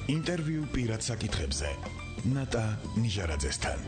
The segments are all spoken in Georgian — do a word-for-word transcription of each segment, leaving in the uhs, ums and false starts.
ინტერვიუ პირად საკითხებზე ნატა ნიჟარაძესთან.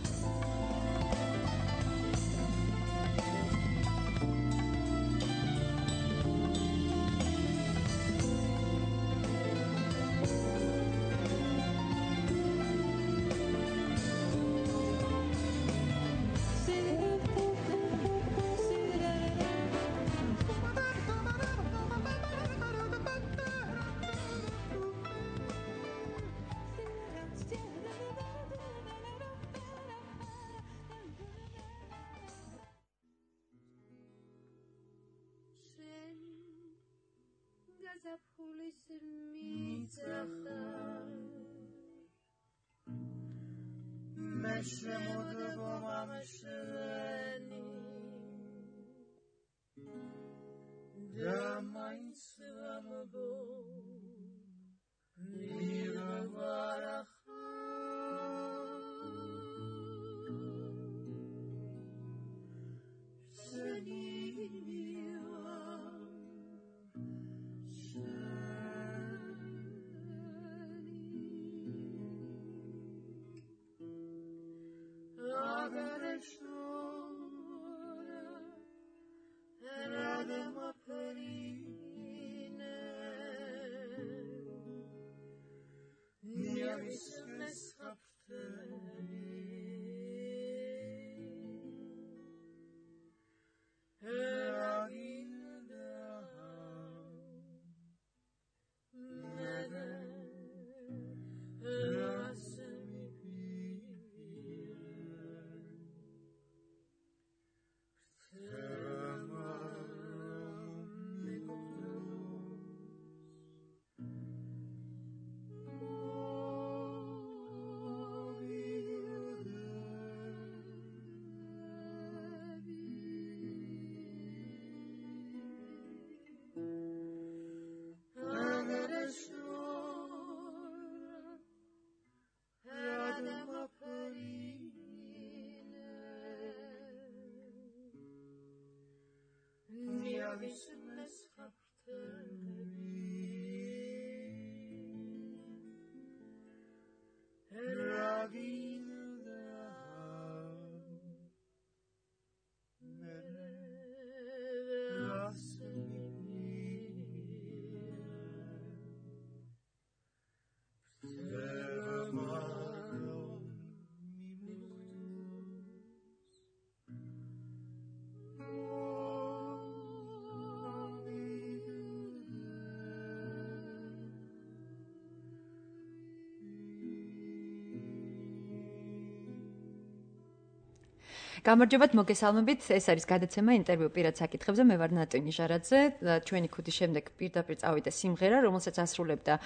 გამარჯობათ, მოგესალმებით. ეს არის გადაცემა ინტერვიუ პირად საკითხებზე. მე ვარ ნატა ნიჟარაძე. ჩვენი ქუდის შემდეგ პირდაპირ წავიდა სიმღერა, რომელსაც ასრულებდა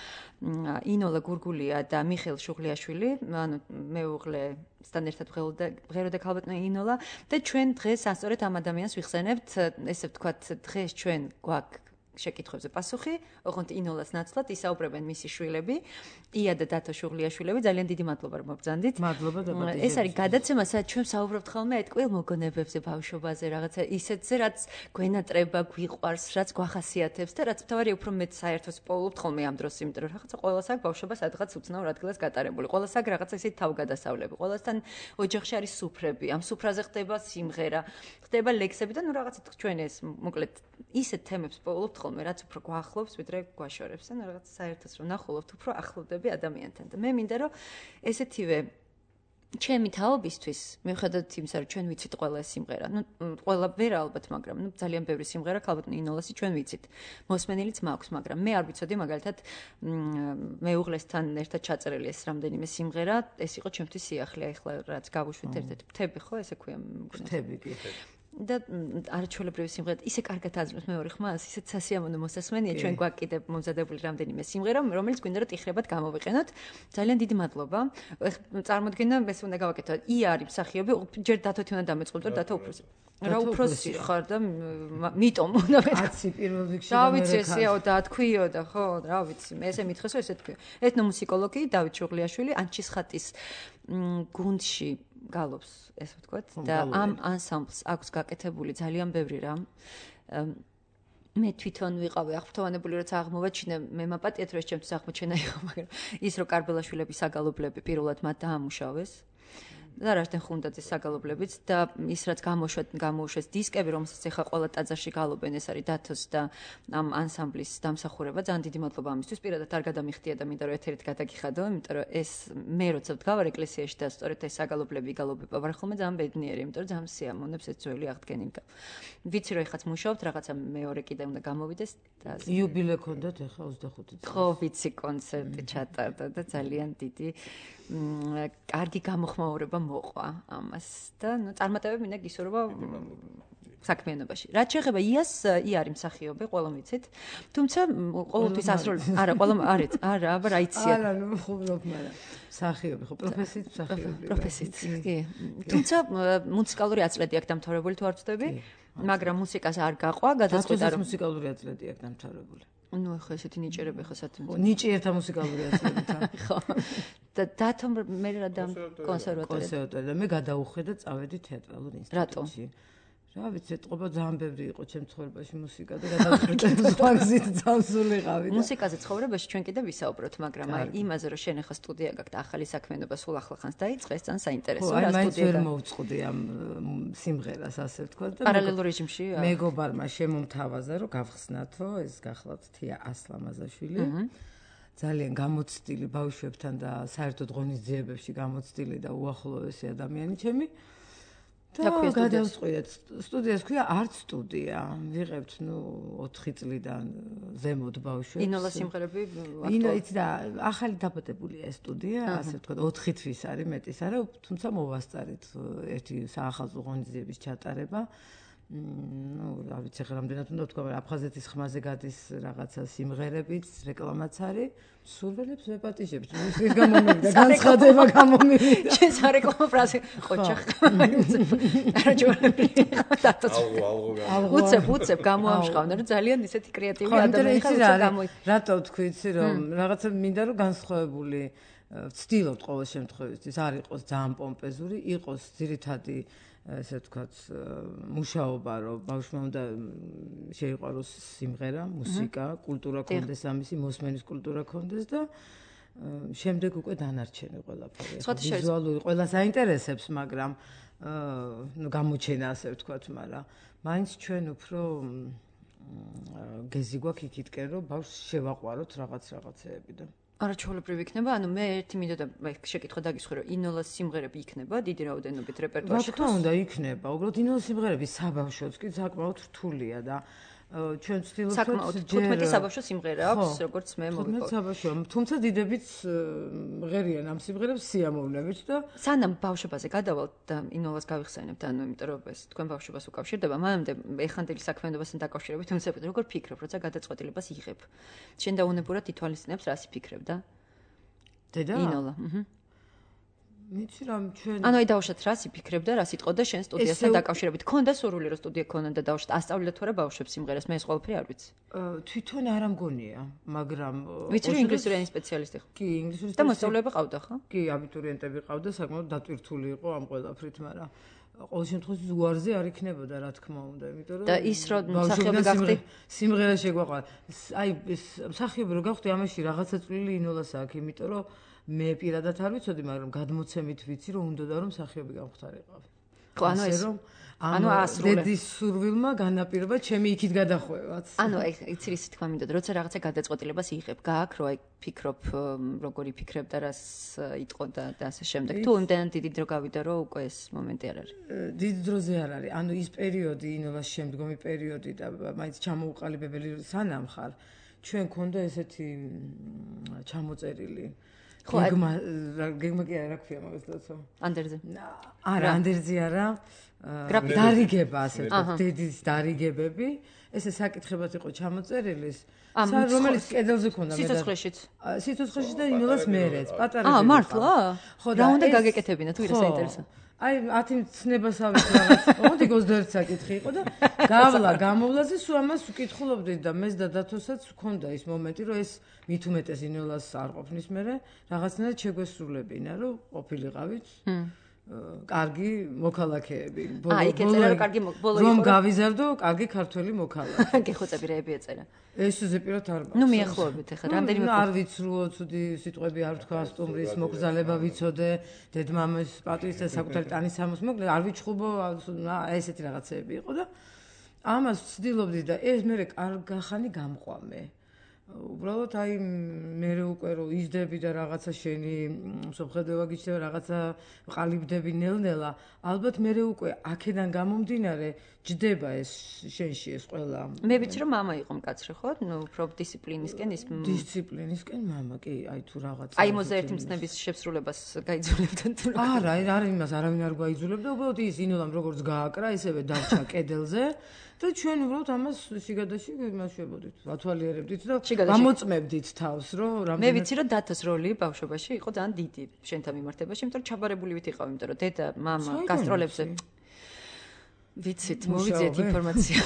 ინოლა გურგულია და მიხეილ შუღლიაშვილი, ანუ მეუღლესთან ერთად ღეროდა ქალბატონი ინოლა და ჩვენ დღეს ასწორედ ამ ადამიანს ვიხსენებთ, ესე ვთქვათ, დღეს ჩვენ გვაქვს შეკითხვებზე პასუხი, ოღონდ ინოლას ნაცვლად ისაუბრებენ მისი შვილები, ია და დათო შუღლიაშვილები. ძალიან დიდი მადლობა რომ მობრძანდით. მადლობა და პატივი. ეს არის გადაცემა, სადაც ჩვენ საუბრობთ ხოლმე ეთკვილ მოგონებებზე, ბავშვობაზე, რაღაცა ისეთზე, რაც გვენატრება, გვიყვარს, რაც გვახასიათებს და რაც მთავარია უფრო მეტ საერთოს პოულობთ ხოლმე ამ დროს, იმიტომ რომ რაღაცა ყოველას აქვს ბავშვობა სადღაც უცნაურ ადგილას გატარებული. ყოველას აქვს რაღაცა ისეთი თავგადასავლები, ყოველასთან ოჯახში არის სუფრები, ამ სუფრაზე ხდება სიმღერა, ხდება ლექსები და ნუ რაღაცა ჩვენ ეს მოკლედ ისეთ თემებს პოულობთ ხოლმე, რაც უფრო გვახლობს, ვიდრე გვაშორებს და რაღაც საერთოს რომ ნახულობთ, უფრო ახლობდები ადამიანთან. და მე მინდა რომ ესეთივე ჩემი თაობისთვის, მიუხედავად იმისა, რომ ჩვენ ვიცით ყველა ეს სიმღერა, ну, ყველა ვერ ალბათ, მაგრამ ну, ძალიან ბევრი სიმღერა ქალბატონ ინოლასი ჩვენ ვიცით. მოსმენილიც მაქვს, მაგრამ მე არ ვიცოდი მაგალითად მეუღლესთან ერთად ჩაწერილი ეს რამდენიმე სიმღერა, ეს იყო ჩემთვის სიახლე, ახლა რაც გავუშვით ერთ-ერთ მთები ხო, ესე ქვია მთები კი. და არაჩვეულებრივი სიმღერა, ისე კარგად აძმებს მეორე ხმას, ისეთ სასიამოვნო მოსასმენია, ჩვენ გვაქვს კიდევ მომზადებული რამდენიმე სიმღერა, რომელიც გვინდა რომ ტიხრებად გამოვიყენოთ. ძალიან დიდი მადლობა. წარმოდგენა, ეს უნდა გავაკეთო. ია არის მსახიობი, ჯერ დათოთი უნდა დამეწყობდე, დათო უფროსი. რა უფროსი ხარ და მიტომ უნდა მე. აცი პირველ რიგში რა ვიცი ესეო და თქვიო და ხო, რა ვიცი, მე ესე მითხეს რომ ესე თქვიო. ეთნომუსიკოლოგი დავით შუღლიაშვილი ანჩისხატის გუნდში გალობს, ესე ვთქვათ, და ამ ანსამბლს აქვს გაკეთებული ძალიან ბევრი რამ. მე თვითონ ვიყავი აღფრთოვანებული, როცა აღმოვაჩინე, მე მაპატიეთ, რომ ეს ჩემთვის აღმოჩენა იყო, მაგრამ ის რომ კარბელაშვილების საგალობლები პირველად მათ დაამუშავეს. და რაშტენ ხუნდაძის საგალობლებიც და ის რაც გამოშვეთ გამოუშვეს დისკები, რომელსაც ეხა ყველა ტაძარში გალობენ, ეს არის დათოს და ამ ანსამბლის დამსახურება. ძალიან დიდი მადლობა ამისთვის. პირადად არ გადამიხდია და მინდა რომ ეთერით გადაგიხადო, იმიტომ რომ ეს მე როცა ვდგავარ ეკლესიაში და სწორედ ეს საგალობლები გალობება ვარ ხოლმე ძალიან ბედნიერი, იმიტომ რომ ძალიან სიამოვნებს ეს ძველი აღდგენილგა. ვიცი რომ ეხაც მუშაობთ, რაღაცა მეორე კიდე უნდა გამოვიდეს და იუბილე ქონდათ ეხა ოცდახუთი წელი. ხო, ვიცი, კონცერტი ჩატარდა და ძალიან დიდი კარგი გამოხმაურება მოყვა ამას და ნუ წარმატებები მინდა გისურვო საქმიანობაში. რაც შეეხება იას, ია არის მსახიობი, ყველამ ვიცით. თუმცა ყოველთვის ასროლ არა, ყველამ არის, არა, აბა რა იციან. არა, ნუ ხუმრობ, მაგრამ მსახიობი ხო, პროფესიით მსახიობი. პროფესიით, კი. თუმცა მუსიკალური აწლედი აქვს დამთავრებული თუ არ ვწდები, მაგრამ მუსიკას არ გაყვა, გადაწყვიტა რომ მუსიკალური აწლედი აქვს დამთავრებული. ნუ ხო ესეთი ნიჭერები ხო სათემო. ნიჭი ერთა მუსიკალური აწლედითა. ხო. და დათომ მე რა და კონსერვატორია. კონსერვატორია და მე გადავუხვე და წავედი თეატრალურ ინსტიტუტში. რა ვიცი, ეთყობა ძალიან ბევრი იყო ჩემ ცხოვრებაში მუსიკა და გადავწყვიტე სხვა გზით წავსულიყავი. მუსიკაზე ცხოვრებაში ჩვენ კიდე ვისაუბროთ, მაგრამ აი იმაზე რომ შენ ახლა სტუდია გაქვს და ახალი საქმიანობა სულ ახლა ხანს დაიწყე, ეს ძალიან საინტერესოა რა სტუდია. სტუდია. აი ვერ მოვწყდი ამ სიმღერას ასე ვთქვა და პარალელურ რეჟიმში. მეგობარმა შემომთავაზა რომ გავხსნათო, ეს გახლავთ თია ასლამაზაშვილი. ძალიან გამოცდილი ბავშვებთან და საერთოდ ღონისძიებებში გამოცდილი და უახლოესი ადამიანი ჩემი. და გადავწყვიტეთ სტუდიას ქვია არტ სტუდია. ვიღებთ ნუ ოთხი წლიდან ზემოთ ბავშვებს. ინოლა სიმღერები ინო იცი და ახალი დაბადებულია ეს სტუდია, ასე ვთქვა, ოთხი თვის არის მეტის არა, თუმცა მოვასწარით ერთი საახალწლო ღონისძიების ჩატარება. ნუ რა ვიცი ხა რამდენად უნდა ვთქვა, მაგრამ აფხაზეთის ხმაზე გადის რაღაცა სიმღერებიც, რეკლამაც არის. სურველებს ვეპატიჟებთ. ის გამომივიდა, განცხადება გამომივიდა. შენ სარეკლამო ფრაზი ყოჩახ. არა ჯორები. ალღო, ალღო. უცებ, უცებ გამოამშყავნა, რომ ძალიან ისეთი კრეატიული ადამიანი ხარ, უცებ გამოი. რატო ვთქვი, იცი რომ რაღაცა მინდა რომ განსხვავებული ვცდილობთ ყოველ შემთხვევაში არ იყოს ძალიან პომპეზური, იყოს ძირითადი ესე ვთქვათ მუშაობა, რომ ბავშვმა უნდა შეიყვაროს სიმღერა, მუსიკა, კულტურა კონდეს ამისი, მოსმენის კულტურა კონდეს და შემდეგ უკვე დანარჩენი ყველაფერი. ვიზუალური ყველა საინტერესებს, მაგრამ ნუ გამოჩენა ასე ვთქვათ, მაგრამ მაინც ჩვენ უფრო გეზი გვაქვს იქითკენ, რომ ბავშვს შევაყვაროთ რაღაც რაღაცეები და არა ჩვეულებრივი იქნება, ანუ მე ერთი მინდოდა შეკითხვა დაგისხო, რომ ინოლას სიმღერები იქნება დიდი რაოდენობით რეპერტუარში. რა თქმა უნდა იქნება, უბრალოდ ინოლას სიმღერები საბავშვოც კი საკმაოდ რთულია და ჩვენ ვცდილობთ საკმაოდ თხუთმეტი საბავშვო სიმღერა აქვს, როგორც მე მოვიყო. თხუთმეტი საბავშვო, თუმცა დიდებიც ღერიან ამ სიმღერებს სიამოვნებით და სანამ ბავშვობაზე გადავალთ და ინოლას გავიხსენებთ, ანუ იმიტომ რომ ეს თქვენ ბავშვობას უკავშირდება, მანამდე ეხანდელი საქმიანობასთან დაკავშირებით უნცებოდ როგორ ფიქრობ, როცა გადაწყვეტილებას იღებ. შენ დაუნებურად ითვალისწინებს რას იფიქრებ და დედა ინოლა, აჰა. მიცი რომ ჩვენ ანუ აი დავუშვათ რას იფიქრებ და რას იტყოდა შენ სტუდიასთან დაკავშირებით. ქონდა სურვილი რომ სტუდია ქონოდა დავუშვათ ასწავლეთ თუ არა ბავშვებს სიმღერას, მე ეს ყველაფერი არ ვიცი. თვითონ არ ამგონია, მაგრამ ვიცი რომ ინგლისური ენის სპეციალისტი ხო? კი, ინგლისური და მოსწავლეები ყავდა ხო? კი, აბიტურიენტები ყავდა, საკმაოდ დატვირთული იყო ამ ყველაფრით, მაგრამ ყოველ შემთხვევაში უარზე არ იქნებოდა, რა თქმა უნდა, იმიტომ რომ და ის რომ მსახიობი გახდი, სიმღერა შეგვაყვარა. აი ეს მსახიობი რო გავხდი, ამაში რაღაცა წვლილი ინოლას აქვს, იმიტომ რომ მე პირადად არ ვიცოდი, მაგრამ გადმოცემით ვიცი, რომ უნდა და რომ მსახიობი გამختارიყავი. ხო, ანუ ეს ანუ დედის სურვილმა განაპირობა ჩემი იქით გადახვევაც. ანუ აი იცი ისი თქვა მინდოდა, როცა რაღაცა გადაწყვეტილებას იღებ, გააკ რო აი ფიქრობ, როგორი ფიქრებ და რას იტყო და ასე შემდეგ. თუ იმდენად დიდი დრო გავიდა, რომ უკვე ეს მომენტი არ არის. დიდი დროზე არ არის. ანუ ის პერიოდი, ინოლას შემდგომი პერიოდი და მაინც ჩამოუყალიბებელი სანამ ხარ, ჩვენ ქონდა ესეთი ჩამოწერილი გეგმა გეგმა კი არა, რა ქვია მაგას დაცო? ანდერზე. არა, ანდერზე არა. დარიგება ასე ვთქვათ, დედის დარიგებები. ესე საკითხებად იყო ჩამოწერილი, რომელიც კედელზე ქონდა მე და სიცოცხლეშიც. სიცოცხლეში და ინოლას მერეც, პატარა. აა, მართლა? ხო, რა უნდა გაგეკეთებინა თუ ის საინტერესო. აი, ათი ცნებასავით რაღაც. მოდი ოცდაერთი საკითხი იყო და გავლა, გამოვლაზე სულ ამას ვკითხულობდი და მეც და დათოსაც ვქონდა ის მომენტი, რომ ეს მით უმეტეს ინოლას არ ყოფნის მერე, რაღაცნაირად შეგვესრულებინა, რომ ყოფილიყავით. კარგი მოქალაქეები. აა, იქ ეწერა რომ კარგი ბოლო იყო. რომ გავიზარდო, კარგი ქართველი მოქალაქე. გეხოცებირეები ეწერა. ეს ზეპირად არ მაქვს. ნუ მიახლოებით ახლა რამდენიმე არ ვიცრო, ცუდი სიტყვები არ თქვა, სტუმრის მოგზალება ვიცოდე, დედმამის პატრის და საკუთარი ტანის სამოს მოკლე არ ვიჩხუბო, ესეთი რაღაცეები იყო და ამას ვცდილობდი და ეს მე კარგახანი გამყვამე. უბრალოდ აი მე უკვე რომ იზდები და რაღაცა შენი მსოფლმხედველობა გიჩნდება, რაღაცა ყალიბდები ნელ-ნელა, ალბათ მე უკვე აქედან გამომდინარე ჯდება ეს შენში ეს ყველა. მე ვიცი რომ მამა იყო მკაცრი, ხო? ნუ უფრო დისციპლინისკენ ის დისციპლინისკენ მამა კი, აი თუ რაღაცა. აი მოზერტი მცნების შესრულებას გაიძულებდა თუ რა. არა, არა იმას არავინ არ გაიძულებდა, უბრალოდ ის ინოლამ როგორც გააკრა, ისევე დარჩა კედელზე. და ჩვენ უბრალოდ ამას შიგადაში იმას შევებოდით, ვათვალიერებდით და გამოწმებდით თავს, რომ რამდენად მე ვიცი რომ დათოს როლი ბავშვობაში იყო ძალიან დიდი შენთან მიმართებაში, იმიტომ რომ ჩაბარებული ვით იყავ, იმიტომ რომ დედა, მამა გასტროლებზე ვიცით, მოვიძიეთ ინფორმაცია.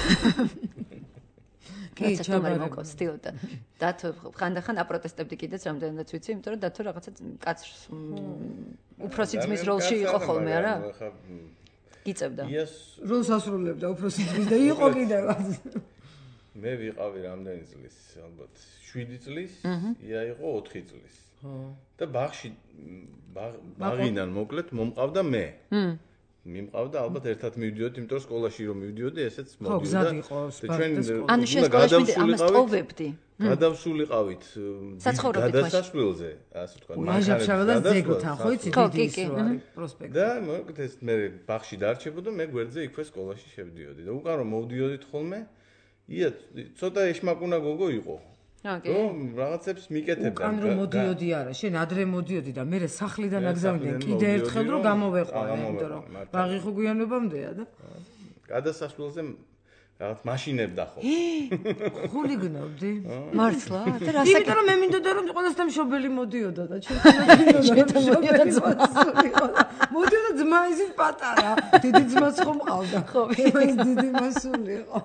კი, ჩაბარებული მოკოსტილდა. დათო ხანდახან აპროტესტებდი კიდეც რამდენადაც ვიცი, იმიტომ რომ დათო რაღაცა კაცს უფროსი ძმის როლში იყო ხოლმე, არა? იწევდა. როლს ასრულებდა უფროსი ძმის და იყო კიდევ. მე ვიყავი რამდენი წლის, ალბათ შვიდი წლის, ია იყო ოთხი წლის. ხო. და ბაღში ბაღიდან მოკლედ მომყავდა მე. მ. მიმყავდა ალბათ ერთად მივდიოდი, იმიტომ რომ სკოლაში რომ მივდიოდი, ესეც მოდიოდა. და ჩვენ ანუ შენ სკოლაში ამას ტოვებდი. გადავსულიყავით გადასასვლელზე, ასე ვთქვათ, მანქანებთან ზეგოთან, ხო იცი, დიდი ის პროსპექტი. და მოკეთ ეს მე ბაღში დარჩებოდა, მე გვერდზე იქვე სკოლაში შევდიოდი და უკან რომ მოვდიოდით ხოლმე, ია ცოტა ეშმაკუნა გოგო იყო. რომ რაღაცებს მიკეთებდა. უკან რომ მოდიოდი არა, შენ ადრე მოდიოდი და მე სახლიდან აგზავნდნენ კიდე ერთხელ რომ გამოვეყარე, იმიტომ რომ ბაღი ხო გვიანობამდეა და გადასასვლელზე რაღაც მაშინებდა ხო. ხული გნობდი? მართლა? და რასაკეთე? იმიტომ რომ მე მინდოდა რომ ყველასთან მშობელი მოდიოდა და ჩვენ მოდიოდა ძმა ისიც პატარა, დიდი ძმაც ხომ ყავდა. ხო, ეს დიდი მასული იყო.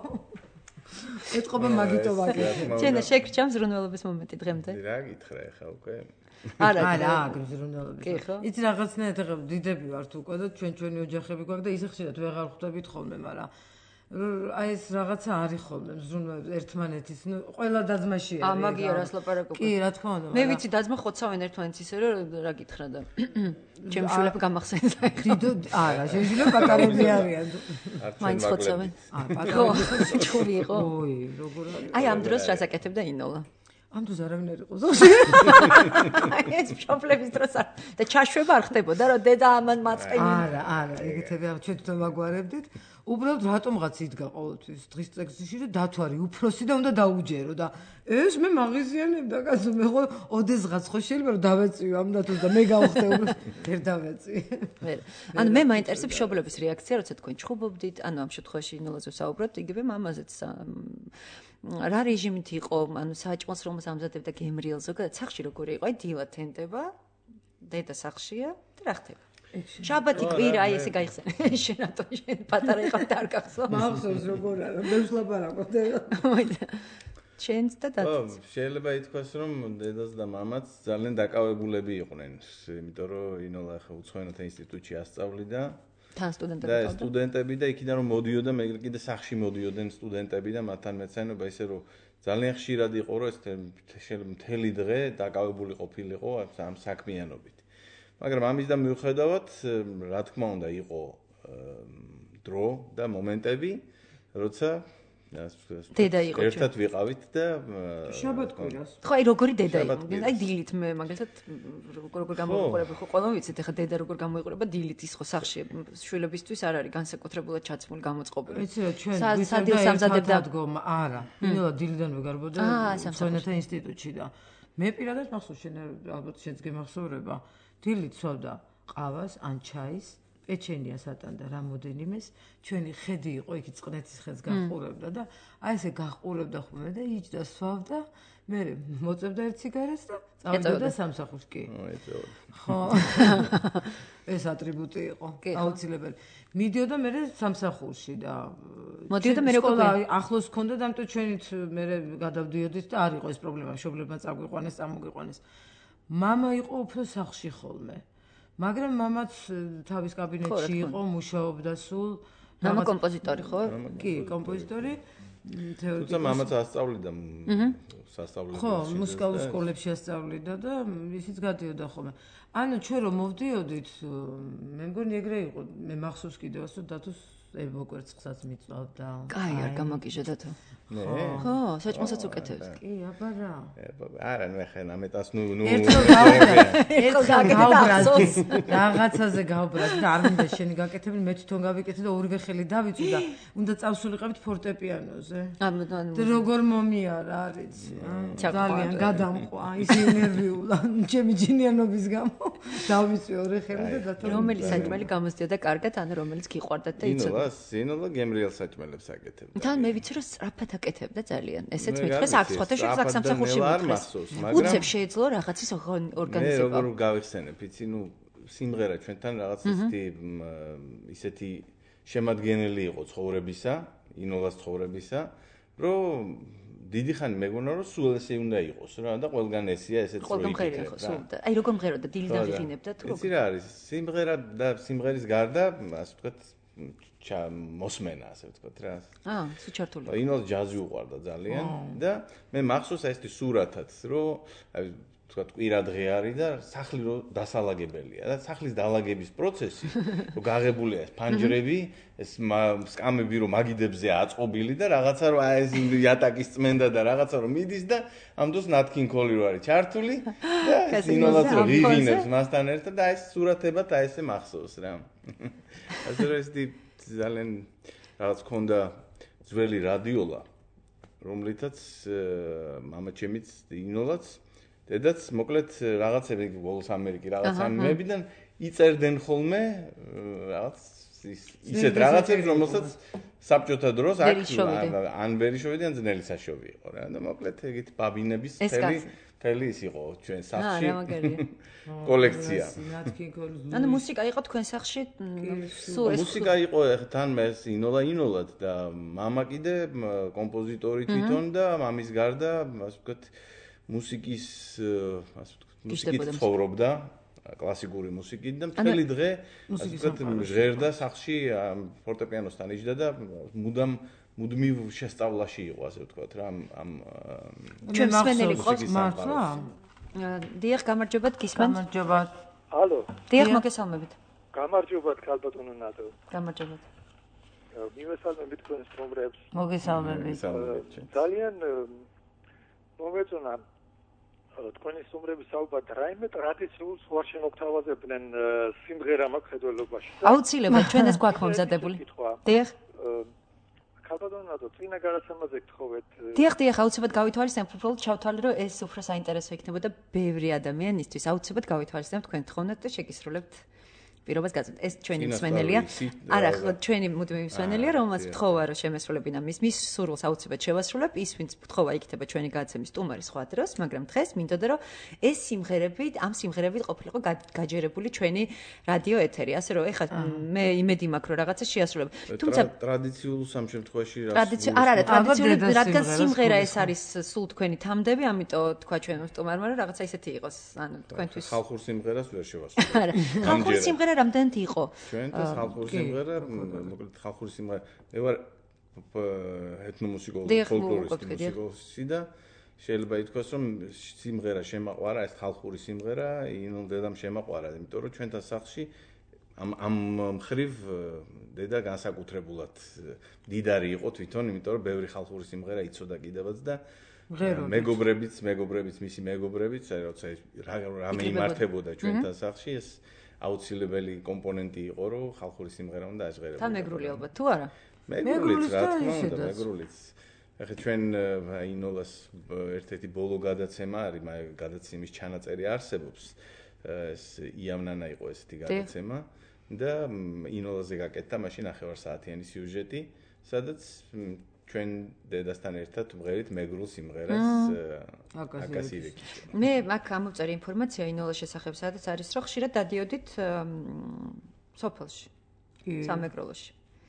ეთყობა მაგიტო ვაკეთე. ჩენა შეკრჩა მზრუნველობის მომენტი დღემდე. რა გითხრა ახლა უკვე? არა, არა, მზრუნველობის. იცი რაღაცნაირად ახლა დიდები ვართ უკვე და ჩვენ ჩვენი ოჯახები გვაქვს და ისე ხშირად ვეღარ ხვდებით ხოლმე, მაგრამ აი ეს რაღაცა არის ხოლმე მზრუნველების ერთმანეთის, ნუ ყველა დაძმაშია. ა მაგია რას ლაპარაკობ. კი, რა თქმა უნდა. მე ვიცი დაძმა ხოცავენ ერთმანეთს ისე რომ რა გითხრა და ჩემი შვილები გამახსენდა. დიდო არა, შეიძლება პატარები არიან. მაინც ხოცავენ. ა პატარები ჩხური იყო. ოი, როგორ არის? აი ამ დროს რას აკეთებდა ინოლა? ამ დროს არავინ არ იყო ზოგში. ეს პრობლემის დროს არ და ჩაშვება არ ხდებოდა რომ დედა ამან მაწყენი. არა, არა, ეგეთები არ ჩვენ თვითონ ვაგვარებდით. უბრალოდ რატომღაც იდგა ყოველთვის დღის ტექსტში რომ დათვარი უფროსი და უნდა დაუჯერო და ეს მე მაღიზიანებდა კაცო მე ხო ოდესღაც ხო შეიძლება რომ დავეწიო ამ დათოს და მე გავხდე უბრალოდ ვერ დავეწი. ანუ მე მაინტერესებს მშობლების რეაქცია როცა თქვენ ჩხუბობდით, ანუ ამ შემთხვევაში ნოლაზე ვსაუბრობთ, იგივე მამაზეც რა რეჟიმით იყო, ანუ საჭმელს რომ ამზადებდა გემრიელ ზოგადად სახში როგორი იყო, აი დილად თენდება, დედა სახშია და რა ხდება? შაბათი კვირა აი ესე გაიხსენე. შენ რატო შენ პატარა იყავ და არ გახსოვს? მახსოვს როგორ არა, მე ვლაპარაკობ და შენც და დათოს. შეიძლება ითქვას რომ დედას და მამაც ძალიან დაკავებულები იყვნენ, იმიტომ რომ ინოლა ახლა უცხოენათა ინსტიტუტში ასწავლიდა. თან სტუდენტები და სტუდენტები და იქიდან რომ მოდიოდა, მე კიდე სახში მოდიოდნენ სტუდენტები და მათთან მეცაინობა ისე რომ ძალიან ხშირად იყო რომ ეს მთელი დღე დაკავებული ყოფილიყო ამ საქმიანობით. მაგრამ ამის და მიუხედავად, რა თქმა უნდა, იყო დრო და მომენტები, როცა დედა იყო ერთად ვიყავით და შაბათ-კვირას. ხო, აი როგორი დედა იყო? აი დილით მე მაგალითად როგორ როგორ გამოიყურება, ხო, ყველა ვიცით, ეხა დედა როგორ გამოიყურება დილით ის ხო სახში შვილებისთვის არ არის განსაკუთრებულად ჩაცმული გამოწყობილი. ვიცი რა, ჩვენ ვისამზადებდა დგომა, არა. ინოლა დილიდანვე გარბოდა უცხოენათა ინსტიტუტში და მე პირადად მახსოვს, შენ ალბათ შენც გემახსოვრება. დილით სვავდა ყავას ან ჩაის, პეჩენიას ატანდა რამოდენიმეს, ჩვენი ხედი იყო, იქ წყნეთის ხედს გაყურებდა და აი ესე გაყურებდა ხოლმე და იჯდა სვავდა, მე მოწევდა ერთ სიგარეტს და წავიდა სამსახურს კი. ხო. ეს ატრიბუტი იყო, აუცილებელი. მიდიოდა მე სამსახურში და მოდიოდა მე როგორ ახლოს ჰქონდა და ამიტომ ჩვენით მე გადავდიოდით და არ იყო ეს პრობლემა, მშობლებმა წაგვიყვანეს, წამოგიყვანეს. მამა იყო უფრო სახში ხოლმე. მაგრამ მამაც თავის კაბინეტში იყო, მუშაობდა სულ. მამა კომპოზიტორი ხო? კი, კომპოზიტორი. თუმცა მამაც ასწავლიდა სასწავლებლებში. ხო, მუსიკალურ სკოლებში ასწავლიდა და ისიც გადიოდა ხოლმე. ანუ ჩვენ რომ მოვდიოდით, მე მგონი ეგრე იყო, მე მახსოვს კიდევ ასე დათოს ებოკვერცხსაც მიწვავდა. კაი, არ გამოგიჟდა დათო. ნე. ხო, საჭმელსაც უკეთებთ. კი, აბა რა. არა, ნუ ხე ამეტას ნუ ნუ ერთო გავუბრაზდით. რაღაცაზე გავუბრაზდით, არ მინდა შენი გაკეთებინა, მე თვითონ გავიკეთე და ორივე ხელი დავიწვი და უნდა წავსულიყავით ფორტეპიანოზე. და როგორ მომიარა არის. ძალიან გადამყვა, ისე ნერვიულა, ჩემი ჯინიანობის გამო. დავიწვი ორი ხელი და დათო. რომელი საჭმელი გამოსდიოდა კარგად, ანუ რომელიც გიყვარდათ და იცოდა. ინოლა, ინოლა გემრიელ საჭმელებს აკეთებდა. თან მე ვიცი რომ სწრაფად აკეთებდა ძალიან. ესეც მითხეს აქ სხვა შეგვიძლია აქ სამსახურში მითხეს. მაგრამ უცებ შეიძლება ორაღაცის ორგანიზება. მე როგორ გავიხსენებ, იცი, ნუ სიმღერა ჩვენთან რაღაც ისეთი ისეთი შემადგენელი იყო ცხოვრებისა, ინოლას ცხოვრებისა, რომ დიდი ხანი მეგონა რომ სულ ესე უნდა იყოს რა და ყველგან ესეა ესეც რო იქნება. აი როგორ მღეროდა დილით აღიღინებდა თუ როგორ? იცი რა არის? სიმღერა და სიმღერის გარდა, ასე ვთქვათ, მოსმენა, ასე ვთქვათ რა. აა, სუჩართული. ინოლს ჯაზი უყვარდა ძალიან და მე მახსოვს ეს სურათაც, რომ აი ვთქვათ, კვირა დღე არის და სახლი რო დასალაგებელია და სახლის დალაგების პროცესი, რომ გაღებულია ეს ფანჯრები, ეს სკამები რომ მაგიდებზე აწყობილი და რაღაცა რომ აი ეს იატაკის წმენდა და რაღაცა რომ მიდის და ამ დროს ნათქინქოლი რო არის ჩართული და ინოლაც რო ღიღინებს მასთან ერთად და ეს სურათებად აი ესე მახსოვს რა. ასე რომ ეს ძალიან რაღაც ქონდა ძველი რადიოლა, რომლითაც მამა ჩემიც ინოლაც დედაც მოკლედ რაღაცები ბოლოს ამერიკი რაღაც ამებიდან იწერდნენ ხოლმე რაღაც ისეთ რაღაცებს, რომელსაც საბჭოთა დროს აქ ან ბერიშოვი ან ძნელისაშოვი იყო რა და მოკლედ ეგეთი ბაბინების ფელი ფელი ის იყო ჩვენ სახლში კოლექცია. ანუ მუსიკა იყო თქვენ სახლში სულ ეს მუსიკა იყო თან მე ინოლა ინოლად და მამა კიდე კომპოზიტორი თვითონ და მამის გარდა ასე ვთქვათ მუსიკის ასე ვთქვათ მუსიკით ცხოვრობდა კლასიკური მუსიკით და მთელი დღე ასე ვთქვათ ჟღერდა სახლში ფორტეპიანოსთან იჯდა და მუდამ მუდმივ შესწავლაში იყო ასე ვთქვათ რა ამ ჩვენ მსმენელი ყავს მართლა? დიახ, გამარჯობათ, გისმენთ? გამარჯობათ. ალო. დიახ, მოგესალმებით. გამარჯობათ, ქალბატონო ნატო. გამარჯობათ. მივესალმებით თქვენ სტუმრებს. მოგესალმებით. ძალიან მომეწონა თქვენი სტუმრების საუბარი, რაიმე ტრადიციულ სხვა შემოგთავაზებდნენ სიმღერა მაქვს ხედველობაში. აუცილებლად ჩვენ ეს გვაქვს მომზადებული. დიახ. ქალბატონო, წინა გადაცემაზე გთხოვეთ. დიახ, დიახ, აუცილებლად გავითვალისწინებთ, უბრალოდ ჩავთვალე, რომ ეს უფრო საინტერესო იქნებოდა ბევრი ადამიანისთვის. აუცილებლად გავითვალისწინებთ თქვენ გთხოვნათ და შეგისრულებთ პირობას გაწევთ. ეს ჩვენი მსმენელია. არა, ხო, ჩვენი მუდმივი მსმენელია, რომელსაც ვთხოვა, რომ შემესრულებინა მის მის სურვილს აუცილებლად შევასრულებ. ის ვინც ვთხოვა, იქნება ჩვენი გადაცემის სტუმარი სხვა დროს, მაგრამ დღეს მინდოდა, რომ ეს სიმღერები, ამ სიმღერებით ყოფილიყო გაჯერებული ჩვენი რადიო ეთერი. ასე რომ ეხლა მე იმედი მაქვს, რომ რაღაცა შეასრულებ. თუმცა ტრადიციულ სამ შემთხვევაში რა ტრადიციული არ არის, ტრადიციული, რადგან სიმღერა ეს არის სულ თქვენი თამდები, ამიტომ თქვა ჩვენ სტუმარმა, რომ რაღაცა ისეთი იყოს, ანუ თქვენთვის ხალხურ სიმღერას ვერ შევასრულებ. არა, ხალხური სიმღერა რამდენად იყო? ჩვენთვის ხალხური სიმღერა, მოკლედ ხალხური სიმღერა. მე ვარ ეთნომუსიკოლოგი, ფოლკლორისტი მუსიკოსი და შეიძლება ითქვას, რომ სიმღერა შემაყვარა, ეს ხალხური სიმღერა, ინულ დედამ შემაყვარა, იმიტომ რომ ჩვენთან სახლში ამ ამ მხრივ დედა განსაკუთრებულად დიდარი იყო თვითონ, იმიტომ რომ ბევრი ხალხური სიმღერა იცოდა კიდევაც და მეგობრებიც, მეგობრებიც, მისი მეგობრებიც, როცა რამე იმართებოდა ჩვენთან სახლში, ეს აუცილებელი კომპონენტი იყო, რომ ხალხური სიმღერა უნდა აჟღერებოდეს. თან მეგრული ალბათ თუ არა? მეგრულიც რა თქმა უნდა, მეგრულიც. ახლა ჩვენ ინოლას ერთ-ერთი ბოლო გადაცემა არის, მაგრამ გადაცემის ჩანაწერი არსებობს. ეს იამნანა იყო ესეთი გადაცემა და ინოლაზე გაკეთდა მაშინ ნახევარსაათიანი სიუჟეტი, სადაც ჩვენ დედასთან ერთად ვღერით მეგრულ სიმღერას აკასირეკი. მე აქ ამოვწერე ინფორმაცია ინოლას შესახებ, სადაც არის, რომ ხშირად დადიოდით სოფელში, სამეგროლოში.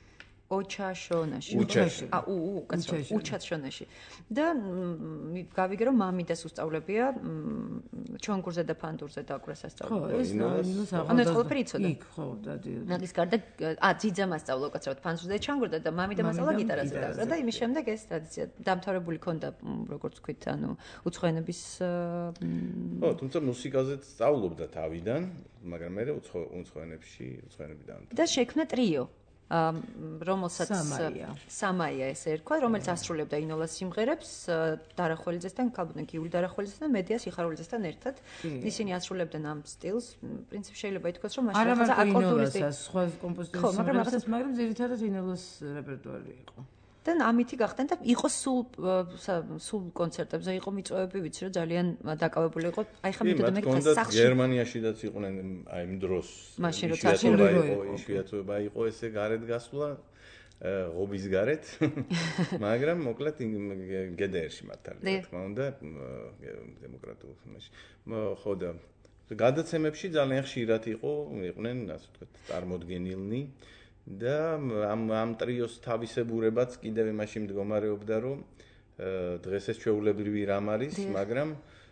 ოჩაშონაში. უჩაში. ა უ უ კაცო, უჩაშონაში. და გავიგე რომ მამიდას უსწავლებია ჩონგურზე და ფანდურზე დაკვრა სასწავლებელი. ხო, ეს ნინოს ანუ ეს ყველაფერი იცოდა. იქ ხო, დადიოდა. ნაგის გარდა ა ძიძა მასწავლა უკაცრავად ფანდურზე და ჩანგურზე და მამიდა მასწავლა გიტარაზე დაკვრა და იმის შემდეგ ეს ტრადიცია დამთავრებული ქონდა როგორც ვქვით, ანუ უცხოენების ხო, თუმცა მუსიკაზეც სწავლობდა თავიდან, მაგრამ მე უცხოენებში, უცხოენები დაამთავრა. და შექმნა ტრიო. რომელსაც სამაია. სამაია ესე ერქვა, რომელიც ასრულებდა ინოლას სიმღერებს დარახველიძესთან, ქალბატონ გიული დარახველიძესთან და მედია სიხარულიძესთან ერთად. ისინი ასრულებდნენ ამ სტილს. პრინციპი შეიძლება ითქვას, რომ მაშინ რაღაცა აკორდურისტი, სხვა კომპოზიტორებს, მაგრამ ძირითადად ინოლას რეპერტუარი იყო. და ამითი გახდნენ და იყო სულ სულ კონცერტებზე იყო მიწვევები, ვიცი რომ ძალიან დაკავებული იყო. აი ხა მეთოდე მე სახში გერმანიაშიდაც იყვნენ აი იმ დროს. მაშინ როცა იშვიათობა იყო ესე გარეთ გასვლა ღობის გარეთ, მაგრამ მოკლედ გედერში მართალია, რა თქმა უნდა, დემოკრატიულ მაშინ. ხო და გადაცემებში ძალიან ხშირად იყო, იყვნენ ასე ვთქვათ, წარმოდგენილნი. და ამ ამ ტრიოს თავისებურებაც კიდევ იმაში მდგომარეობდა, რომ დღეს ეს ჩვეულებრივი რამ არის, მაგრამ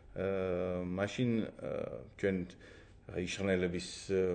მაშინ ჩვენ იშხნელების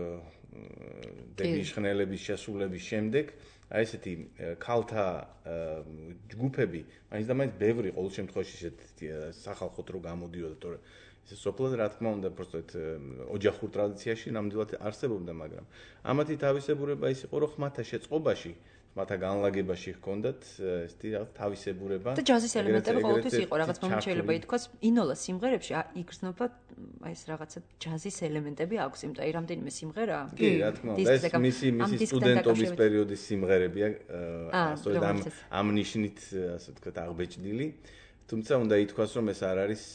დებიშხნელების შესრულების შემდეგ აი ესეთი ქალთა ჯგუფები, მაინც და მაინც ბევრი ყოველ შემთხვევაში ესეთი სახალხოდ რო გამოდიოდა, თორე ეს სოფლად რა თქმა უნდა პროსტეთ ოჯახურ ტრადიციაში ნამდვილად არსებობდა, მაგრამ ამათი თავისებურება ის იყო, რომ ხმათა შეწყობაში, ხმათა განლაგებაში ჰქონდათ ესეთი რაღაც თავისებურება. და ჯაზის ელემენტები ყოველთვის იყო, რაღაც მომენტ შეიძლება ითქვას, ინოლას სიმღერებში იგრძნობა აი ეს რაღაცა ჯაზის ელემენტები აქვს, იმიტომ აი რამდენიმე სიმღერა. კი, რა თქმა უნდა, ეს მისი მისი სტუდენტობის პერიოდის სიმღერებია, ასე ამ ამ ნიშნით, ასე ვთქვათ, აღბეჭდილი. თუმცა უნდა ითქვას, რომ ეს არ არის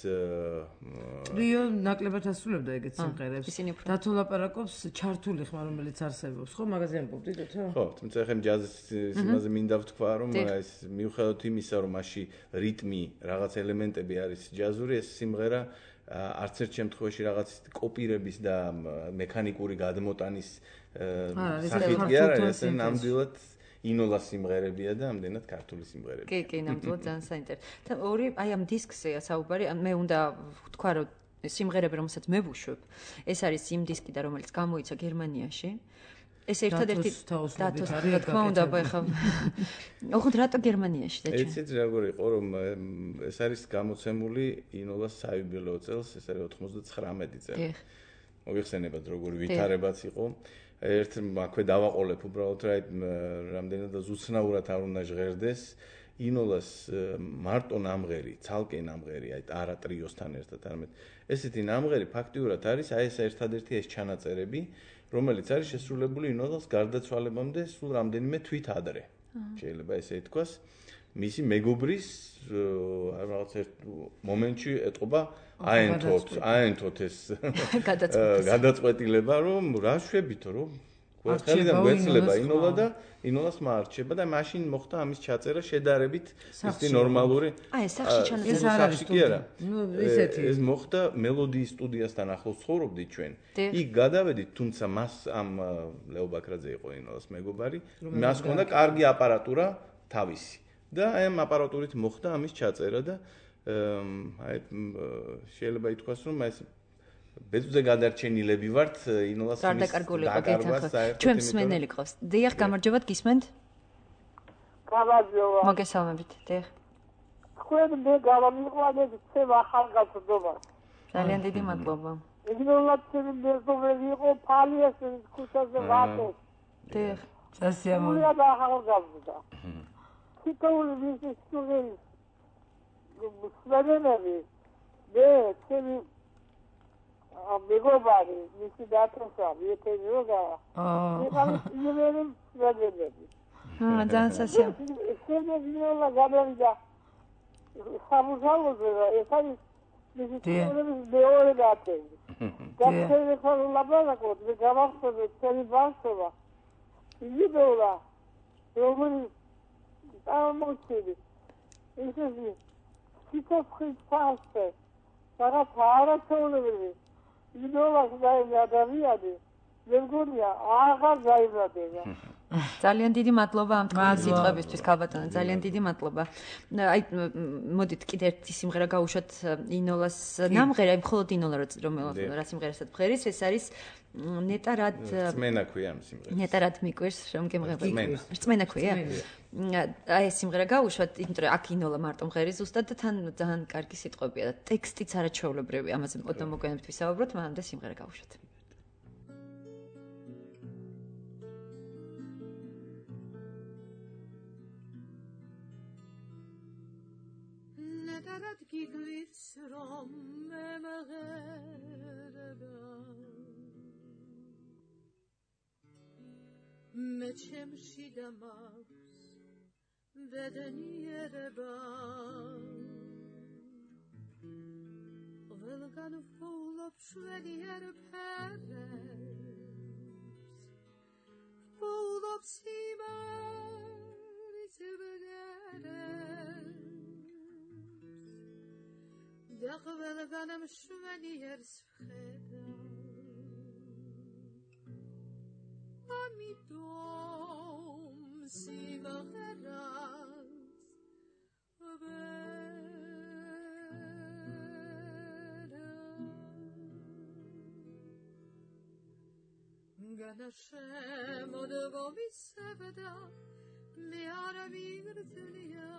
ტრიო ნაკლებად ასრულებდა ეგეთ სიმღერებს. დათო ლაპარაკობს ჩართული ხმა, რომელიც არსებობს, ხო, მაგაზე ამბობდით, თო? ხო, თუმცა ახლა ჯაზის იმაზე მინდა ვთქვა, რომ ეს მიუხედავად იმისა, რომ მასში რიტმი, რაღაც ელემენტები არის ჯაზური, ეს სიმღერა არც ერთ შემთხვევაში რაღაც კოპირების და მექანიკური გადმოტანის სახით კი არ არის, ეს ნამდვილად ინოლას სიმღერებია და ამდენად ქართული სიმღერები. კი, კი, ნამდვილად ძალიან საინტერესო. და ორი აი ამ დისკზეა საუბარი, მე უნდა ვთქვა, რომ სიმღერები, რომელსაც მე ვუშვებ, ეს არის იმ დისკიდან, რომელიც გამოიცა გერმანიაში. ეს ერთადერთი დათოს, რა თქმა უნდა, ხა. ოღონდ რატო გერმანიაში და ჩვენ? ეცეთ როგორ იყო, რომ ეს არის გამოცემული ინოლას საიუბილეო წელს, ეს არის ოთხმოცდათხრამეტი წელი. მოგიხსენებათ, როგორი ვითარებაც იყო. ერთ აქვე დავაყოლებ უბრალოდ რა რამდენადაც უცნაურად არ უნდა ჟღერდეს ინოლას მარტო ნამღერი, ცალკე ნამღერი, აი არა ტრიოსთან ერთად, არამედ ესეთი ნამღერი ფაქტიურად არის აი ეს ერთადერთი ეს ჩანაწერები, რომელიც არის შესრულებული ინოლას გარდაცვალებამდე სულ რამდენიმე თვით ადრე. შეიძლება ესე ითქვას, მისი მეგობრის რაღაც ერთ მომენტში ეტყობა აენთოთ, აენთოთ ეს გადაწყვეტილება, რომ რა შვებითო, რომ ყველგან გვეცლება ინოლა და ინოლას მარჩება და მაშინ მოხდა ამის ჩაწერა შედარებით ისეთი ნორმალური. აი, ეს სახში ჩანაწერი. ეს არ არის სტუდია. ნუ ისეთი. ეს მოხდა მელოდიის სტუდიასთან ახლოს ცხოვრობდით ჩვენ. იქ გადავედით, თუმცა მას ამ ლეო ბაქრაძე იყო ინოლას მეგობარი, მას ჰქონდა კარგი აპარატურა თავისი. და აი ამ აპარატურით მოხდა ამის ჩაწერა და აი შეიძლება ითქვას, რომ ეს ბეწვზე გადარჩენილები ვართ ინოლას დაკარგულებას საერთოდ ჩვენ მსმენელი ყავს. დიახ, გამარჯობათ, გისმენთ? გამარჯობა. მოგესალმებით, დიახ. თქვენ მე გავამიყვანეთ ცემ ახალგაზრდობა. ძალიან დიდი მადლობა. ინოლას ცემი მეზობელი იყო ფალიას ქუჩაზე ვატო. დიახ. სასიამოვნო. უნდა ახალგაზრდა. თითოეული მისი სტუდენტი მსმენელები მე ცემი მეგობარი მისი დათოსა მიეთები რა აა იმერე მსმენელები აა ძალიან სასიამოვნო ესენი ნელა გამოვიდა სამუშაოზე ეს არის მისი სტუდენტების მეორე გატები და თელეფონ ლაპარაკობ მე გამახსოვე ცემი ბავშვობა იდეოლა როგორი ამოწევი ისეთი სიცოცხლის ფასე რაღაც არაცოლებები ინოლას და ადამიანები მე მგონია აღარ გაიბრადება. ძალიან დიდი მადლობა ამ თქვენი სიტყვებისთვის, ქალბატონო, ძალიან დიდი მადლობა. აი, მოდით კიდე ერთი სიმღერა გავუშვათ ინოლას ნამღერა, აი მხოლოდ ინოლა რომ რა სიმღერასაც ბღერის, ეს არის ნეტა რად წმენა ქვია ამ სიმღერას. ნეტა რად მიკვირს, რომ გემღერება. წმენა ქვია. აი ეს სიმღერა გავუშვათ, იმიტომ რომ აქ ინოლა მარტო მღერის ზუსტად და თან ძალიან კარგი სიტყვებია და ტექსტიც არაჩვეულებრივია, ამაზე ოდნავ მოგვიანებით ვისაუბროთ, მანამდე სიმღერა გავუშვათ. Netarat giglis rom memaghereba Mechem shidamaus vedeniereba Velgan full of shvedier parents Full of simars begeres Dachvel ganam shvedier sfeda Amitom simagheras Ganashem odgovi seveda me aramir dunya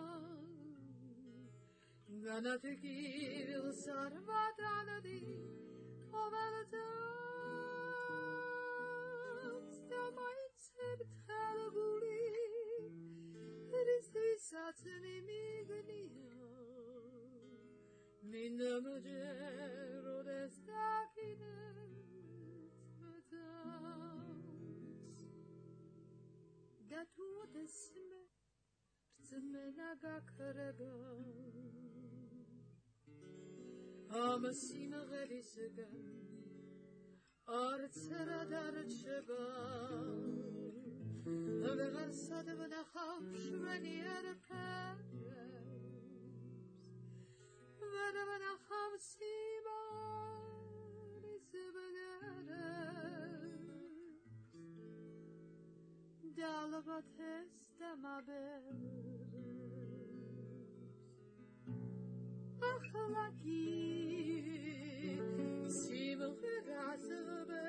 Ganat gil sarvadanadi oveldas Stamaitzer talguli Risisatni mignia Minamajero destakines Gatu desme Tzmena gakrega Amasina gelisega Artsara darcheba Vegar sadvna khavshvani erpes Vedvna khavsima Risbegere Dalbates damaber Akhlaki simgherazbe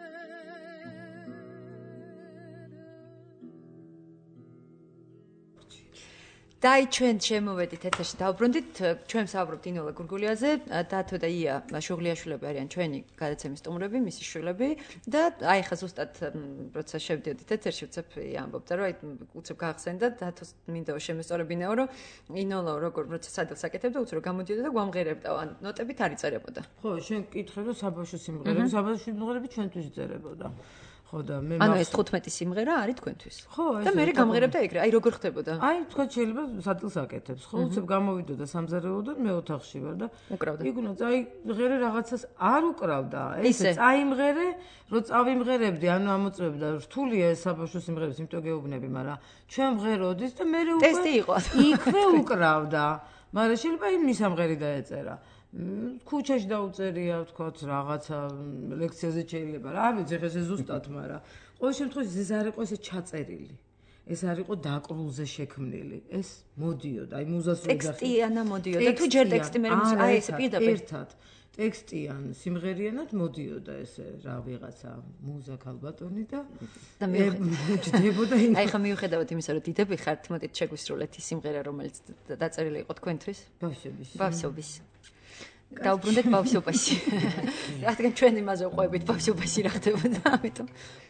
დაი ჩვენ შემოვედით ეთერში დავბრუნდით ჩვენ ვსაუბრობთ ინოლა გურგულიაზე დათო და ია შუღლიაშვილები არიან ჩვენი გადაცემის სტუმრები მისი შვილები და აი ხა ზუსტად როცა შევდიოდით ეთერში უცებ ამბობდა რომ აი უცებ გაახსენდა დათოს მინდა შემესწორებინეო რომ ინოლა როგორ როცა სადელს აკეთებდა უცებ რომ გამოდიოდა და გვამღერებდა ან ნოტებით არ იწერებოდა ხო შენ კითხე რომ საბავშვო სიმღერები საბავშვო სიმღერები ჩვენთვის იწერებოდა ხო და მე ანუ ეს თხუთმეტი სიმღერა არის თქვენთვის და მე გამღერებდა ეგრე აი როგორ ხდებოდა აი თქვა შეიძლება სადელს აკეთებს ხო უცებ გამოვიდოდა სამზარეულოდან მე ოთახში ვარ და იგუნა აი ღერე რაღაცას არ უკრავდა ეს წაიმღერე რომ წავიმღერებდი ანუ ამოწმებდა რთულია ეს საბავშვო სიმღერების იმიტომ გეუბნები მაგრამ ჩვენ ვღეროდის და მე უკვე ტესტი იყო იქვე უკრავდა მაგრამ შეიძლება იმ სამღერი დაეწერა ქუჩაში დაუწერია ვთქვათ რაღაცა ლექციაზე შეიძლება რა ვიცი ხეს ეს ზუსტად მაგრამ ყოველ შემთხვევაში ეს არ იყო ესე ჩაწერილი ეს არ იყო დაკრულზე შექმნილი ეს მოდიოდა აი მუზას რო ეძახი ტექსტიანა მოდიოდა თუ ჯერ ტექსტი მე აი ესე პირდაპირ ერთად ტექსტიან სიმღერიანად მოდიოდა ესე რა ვიღაცა მუზა ქალბატონი და და მე ჯდებოდა იმ აი ხა მიუხედავად იმისა რომ დიდები ხართ მოდით შეგვისრულეთ ის სიმღერა რომელიც დაწერილი იყო თქვენთვის ბავშვების ბავშვობის დაუბრუნდეთ ბავშვობაში. რადგან ჩვენ იმაზე ვყვებით ბავშვობაში რა ხდებოდა, ამიტომ.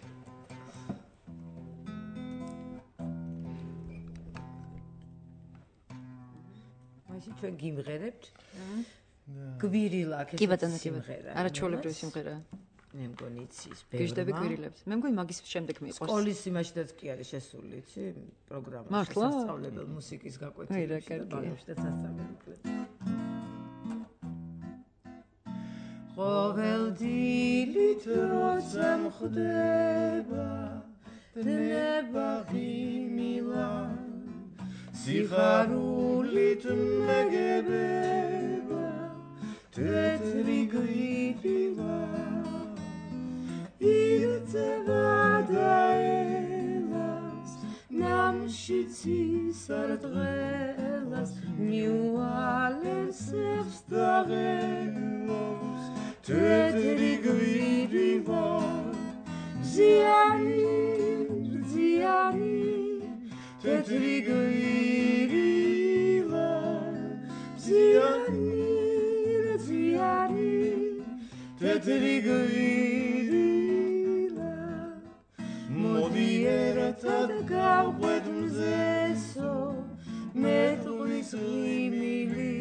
მაშინ ჩვენ გიმღერებთ? გვირილაკ ეს სიმღერა. არაჩვეულებრივი სიმღერაა. მე მგონი იცის ბევრი. გიჟდები გვირილებს. მე მგონი მაგის შემდეგ მიყვარს. სკოლის იმაშიდაც კი არის შესული, იცი, პროგრამაში სასწავლებელ მუსიკის გაკვეთილში და ბავშვებშიც ასწავლებელი. ყოველ დილით როცა მხდება ნებაღი მილა სიხარულით მეგებება თეთრი გრიფილა ირ გადაელას ნამშიცის არ დღელას მიუალებს დაღელოს თეთრი გვირივა ზიანი ზიანი თეთრი გვირივა ზიანი ზიანი თეთრი გვირივა მოდი ერთად გავყვეთ მზესო მეტყვის ღიმილი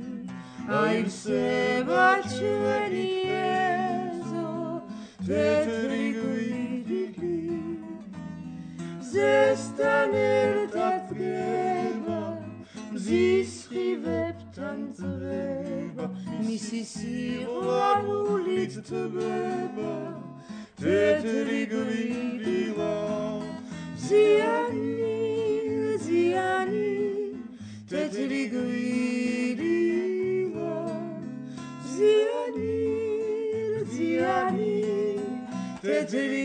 აირსება ჩვენი ეზო თეთრი გვირილი ზესთან ერთად დგება მზის სხივებთან წრება მისი სიყვარულით თბება თეთრი გვირილა ზიანი ზიანი თეთრი გვირილა ზიანი ზიანი თეთრი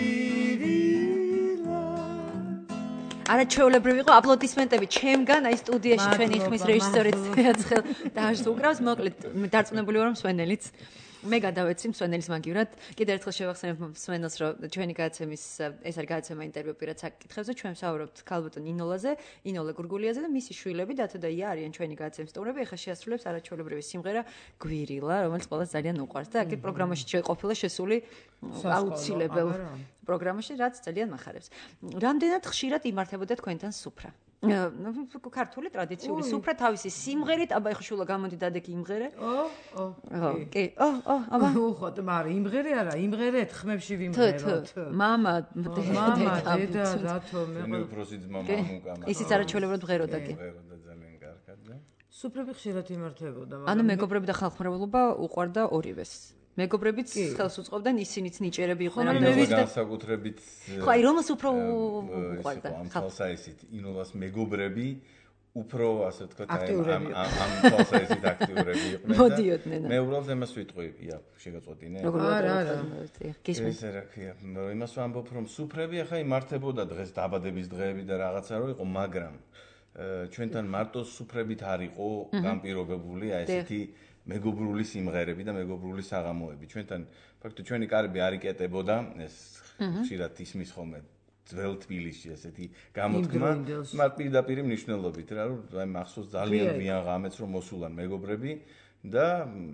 გვირილა არაჩვეულებრივი იყო აპლოდისმენტები ჩემგან აი სტუდიაში ჩვენი ხმის რეჟისორიც თეაცხელ დაჟს უკრავს მოკლედ დარწმუნებული ვარ რომ სვენელიც მე გადავეცი მსვენელის მაგივრად. კიდევ ერთხელ შევახსენებ მსვენელს, რომ ჩვენი გადაცემის ეს არის გადაცემა ინტერვიუ პირად საკითხებზე. ჩვენ ვსაუბრობთ ქალბატონ ინოლაზე, ინოლა გურგულიაზე და მისი შვილები დათო და ია არიან ჩვენი გადაცემის სტუმრები. ეხლა შეასრულებს არაჩვეულებრივი სიმღერა გვირილა, რომელიც ყველას ძალიან უყვარს და აქეთ პროგრამაში ყოფილა შესული აუცილებელ პროგრამაში, რაც ძალიან მახარებს. რამდენად ხშირად იმართებოდა თქვენთან სუფრა? ქართული ტრადიციული სუფრა თავისი სიმღერით, აბა ეხლა შულა გამოდი დადექი იმღერე. ო, ო. კი, ო, ო, აბა. უხოთ, მაგრამ იმღერე არა, იმღერეთ ხმებში ვიმღეროთ. მამა, მამა, დედა, რათო მე. მე უფროსი ძმა მამუკამა. ისიც არაჩვეულებრივად ღეროდა კი. ღეროდა ძალიან კარგად და. სუფრები ხშირად იმართებოდა, მაგრამ ანუ მეგობრები და ხალხმრავლობა უყვარდა ორივეს. მეგობრებიც ხელს უწყობდნენ, ისინიც ნიჭერები იყვნენ. მე განსაკუთრებით ხო, აი რომელს უფრო უყვარდა ხალხსაესით, ინოლას მეგობრები უფრო ასე ვთქვათ, ამ ამ ხალხსაესით აქტიურები იყვნენ. მოდიოდნენ. მე უბრალოდ ამას ვიტყვი, ია, შეგაწყვეტინე. არა, არა. გისმენთ. ეს რა ქვია, იმას ვამბობ, რომ სუფრები ახლა იმართებოდა დღეს დაბადების დღეები და რაღაცა რო იყო, მაგრამ ჩვენთან მარტო სუფრებით არ იყო განპირობებული აი ესეთი მეგობრული სიმღერები და მეგობრული საღამოები. ჩვენთან ფაქტობრივად ჩვენი კარები არ იკეტებოდა, ეს ხშირად ისმის ხოლმე ძველ თბილისში ესეთი გამოთქმა, მაგრამ პირდაპირ მნიშვნელობით რა, რომ აი მახსოვს ძალიან გვიან ღამეც რომ მოსულან მეგობრები და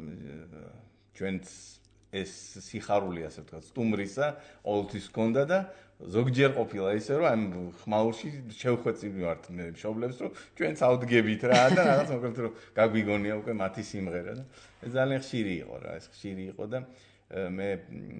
ჩვენც ეს სიხარული ასე ვთქვათ, სტუმრისა ყოველთვის ჰქონდა და ზოგჯერ ყოფილა ისე რომ ამ ხმაურში შევხვეწილი ვართ მე მშობლებს რომ ჩვენც ავდგებით რა და რაღაც მოკლედ რომ გაგვიგონია უკვე მათი სიმღერა და ეს ძალიან ხშირი იყო რა ეს ხშირი იყო და მე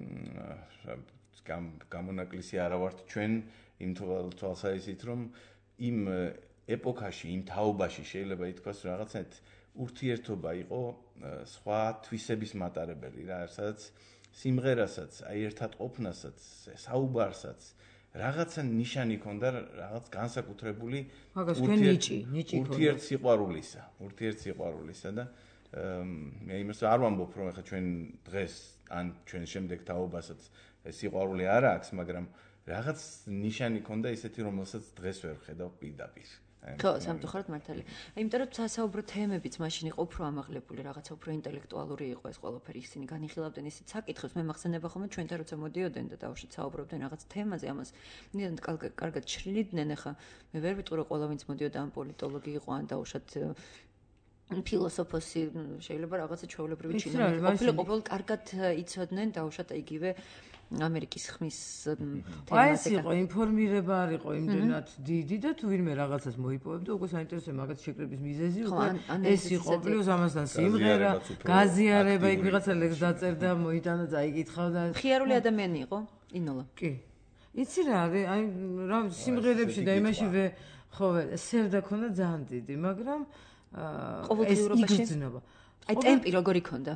გამონაკლისი არა ვართ ჩვენ იმ თვალსაზრისით რომ იმ ეპოქაში იმ თაობაში შეიძლება ითქვას რაღაცეთ ურთიერთობა იყო სხვა თვისების მატარებელი რა სადაც სიმღერასაც, აი ერთად ყოფნასაც, საუბარსაც, რაღაცა ნიშანი ქონდა, რაღაც განსაკუთრებული ურთიერთ სიყვარულისა, ურთიერთ სიყვარულისა და მე იმას არ ვამბობ, რომ ახლა ჩვენ დღეს ან ჩვენ შემდეგ თაობასაც სიყვარული არ აქვს, მაგრამ რაღაც ნიშანი ქონდა ისეთი, რომელსაც დღეს ვერ ხედავ პირდაპირ. ხო, სამწუხაროდ მართალია. იმიტომ რომ სასაუბრო თემებიც მაშინ იყო უფრო ამაღლებული, რაღაცა უფრო ინტელექტუალური იყო ეს ყველაფერი, ისინი განიხილავდნენ ისეთ საკითხებს, მე მახსენდება ხოლმე ჩვენთან როცა მოდიოდნენ და დაუშვით საუბრობდნენ რაღაც თემაზე, ამას ნიდანთ კარგად შრილიდნენ, ახლა მე ვერ ვიტყვი რომ ყველა ვინც მოდიოდა ამ პოლიტოლოგი იყო ან დაუშვათ ფილოსოფოსი, შეიძლება რაღაცა ჩვეულებრივი ჩინელი ყოფილი, ყოველ კარგად იცოდნენ დაუშვათ იგივე ამერიკის ხმის თემაზე. აი ეს იყო ინფორმირება არ იყო იმდენად დიდი და თუ ვინმე რაღაცას მოიპოვებდა, უკვე საინტერესო მაგათ შეკრების მიზეზი უკვე ეს იყო პლუს ამასთან სიმღერა, გაზიარება, იქ ვიღაცა ლექს დაწერდა, მოიტანა, წაიკითხავდა. ხიარული ადამიანი იყო ინოლა. კი. იცი რა არის, აი რა სიმღერებში და იმაშივე ხო სევდა ქონდა ძალიან დიდი, მაგრამ ყოველდღიურობაში აი ტემპი როგორი ქონდა?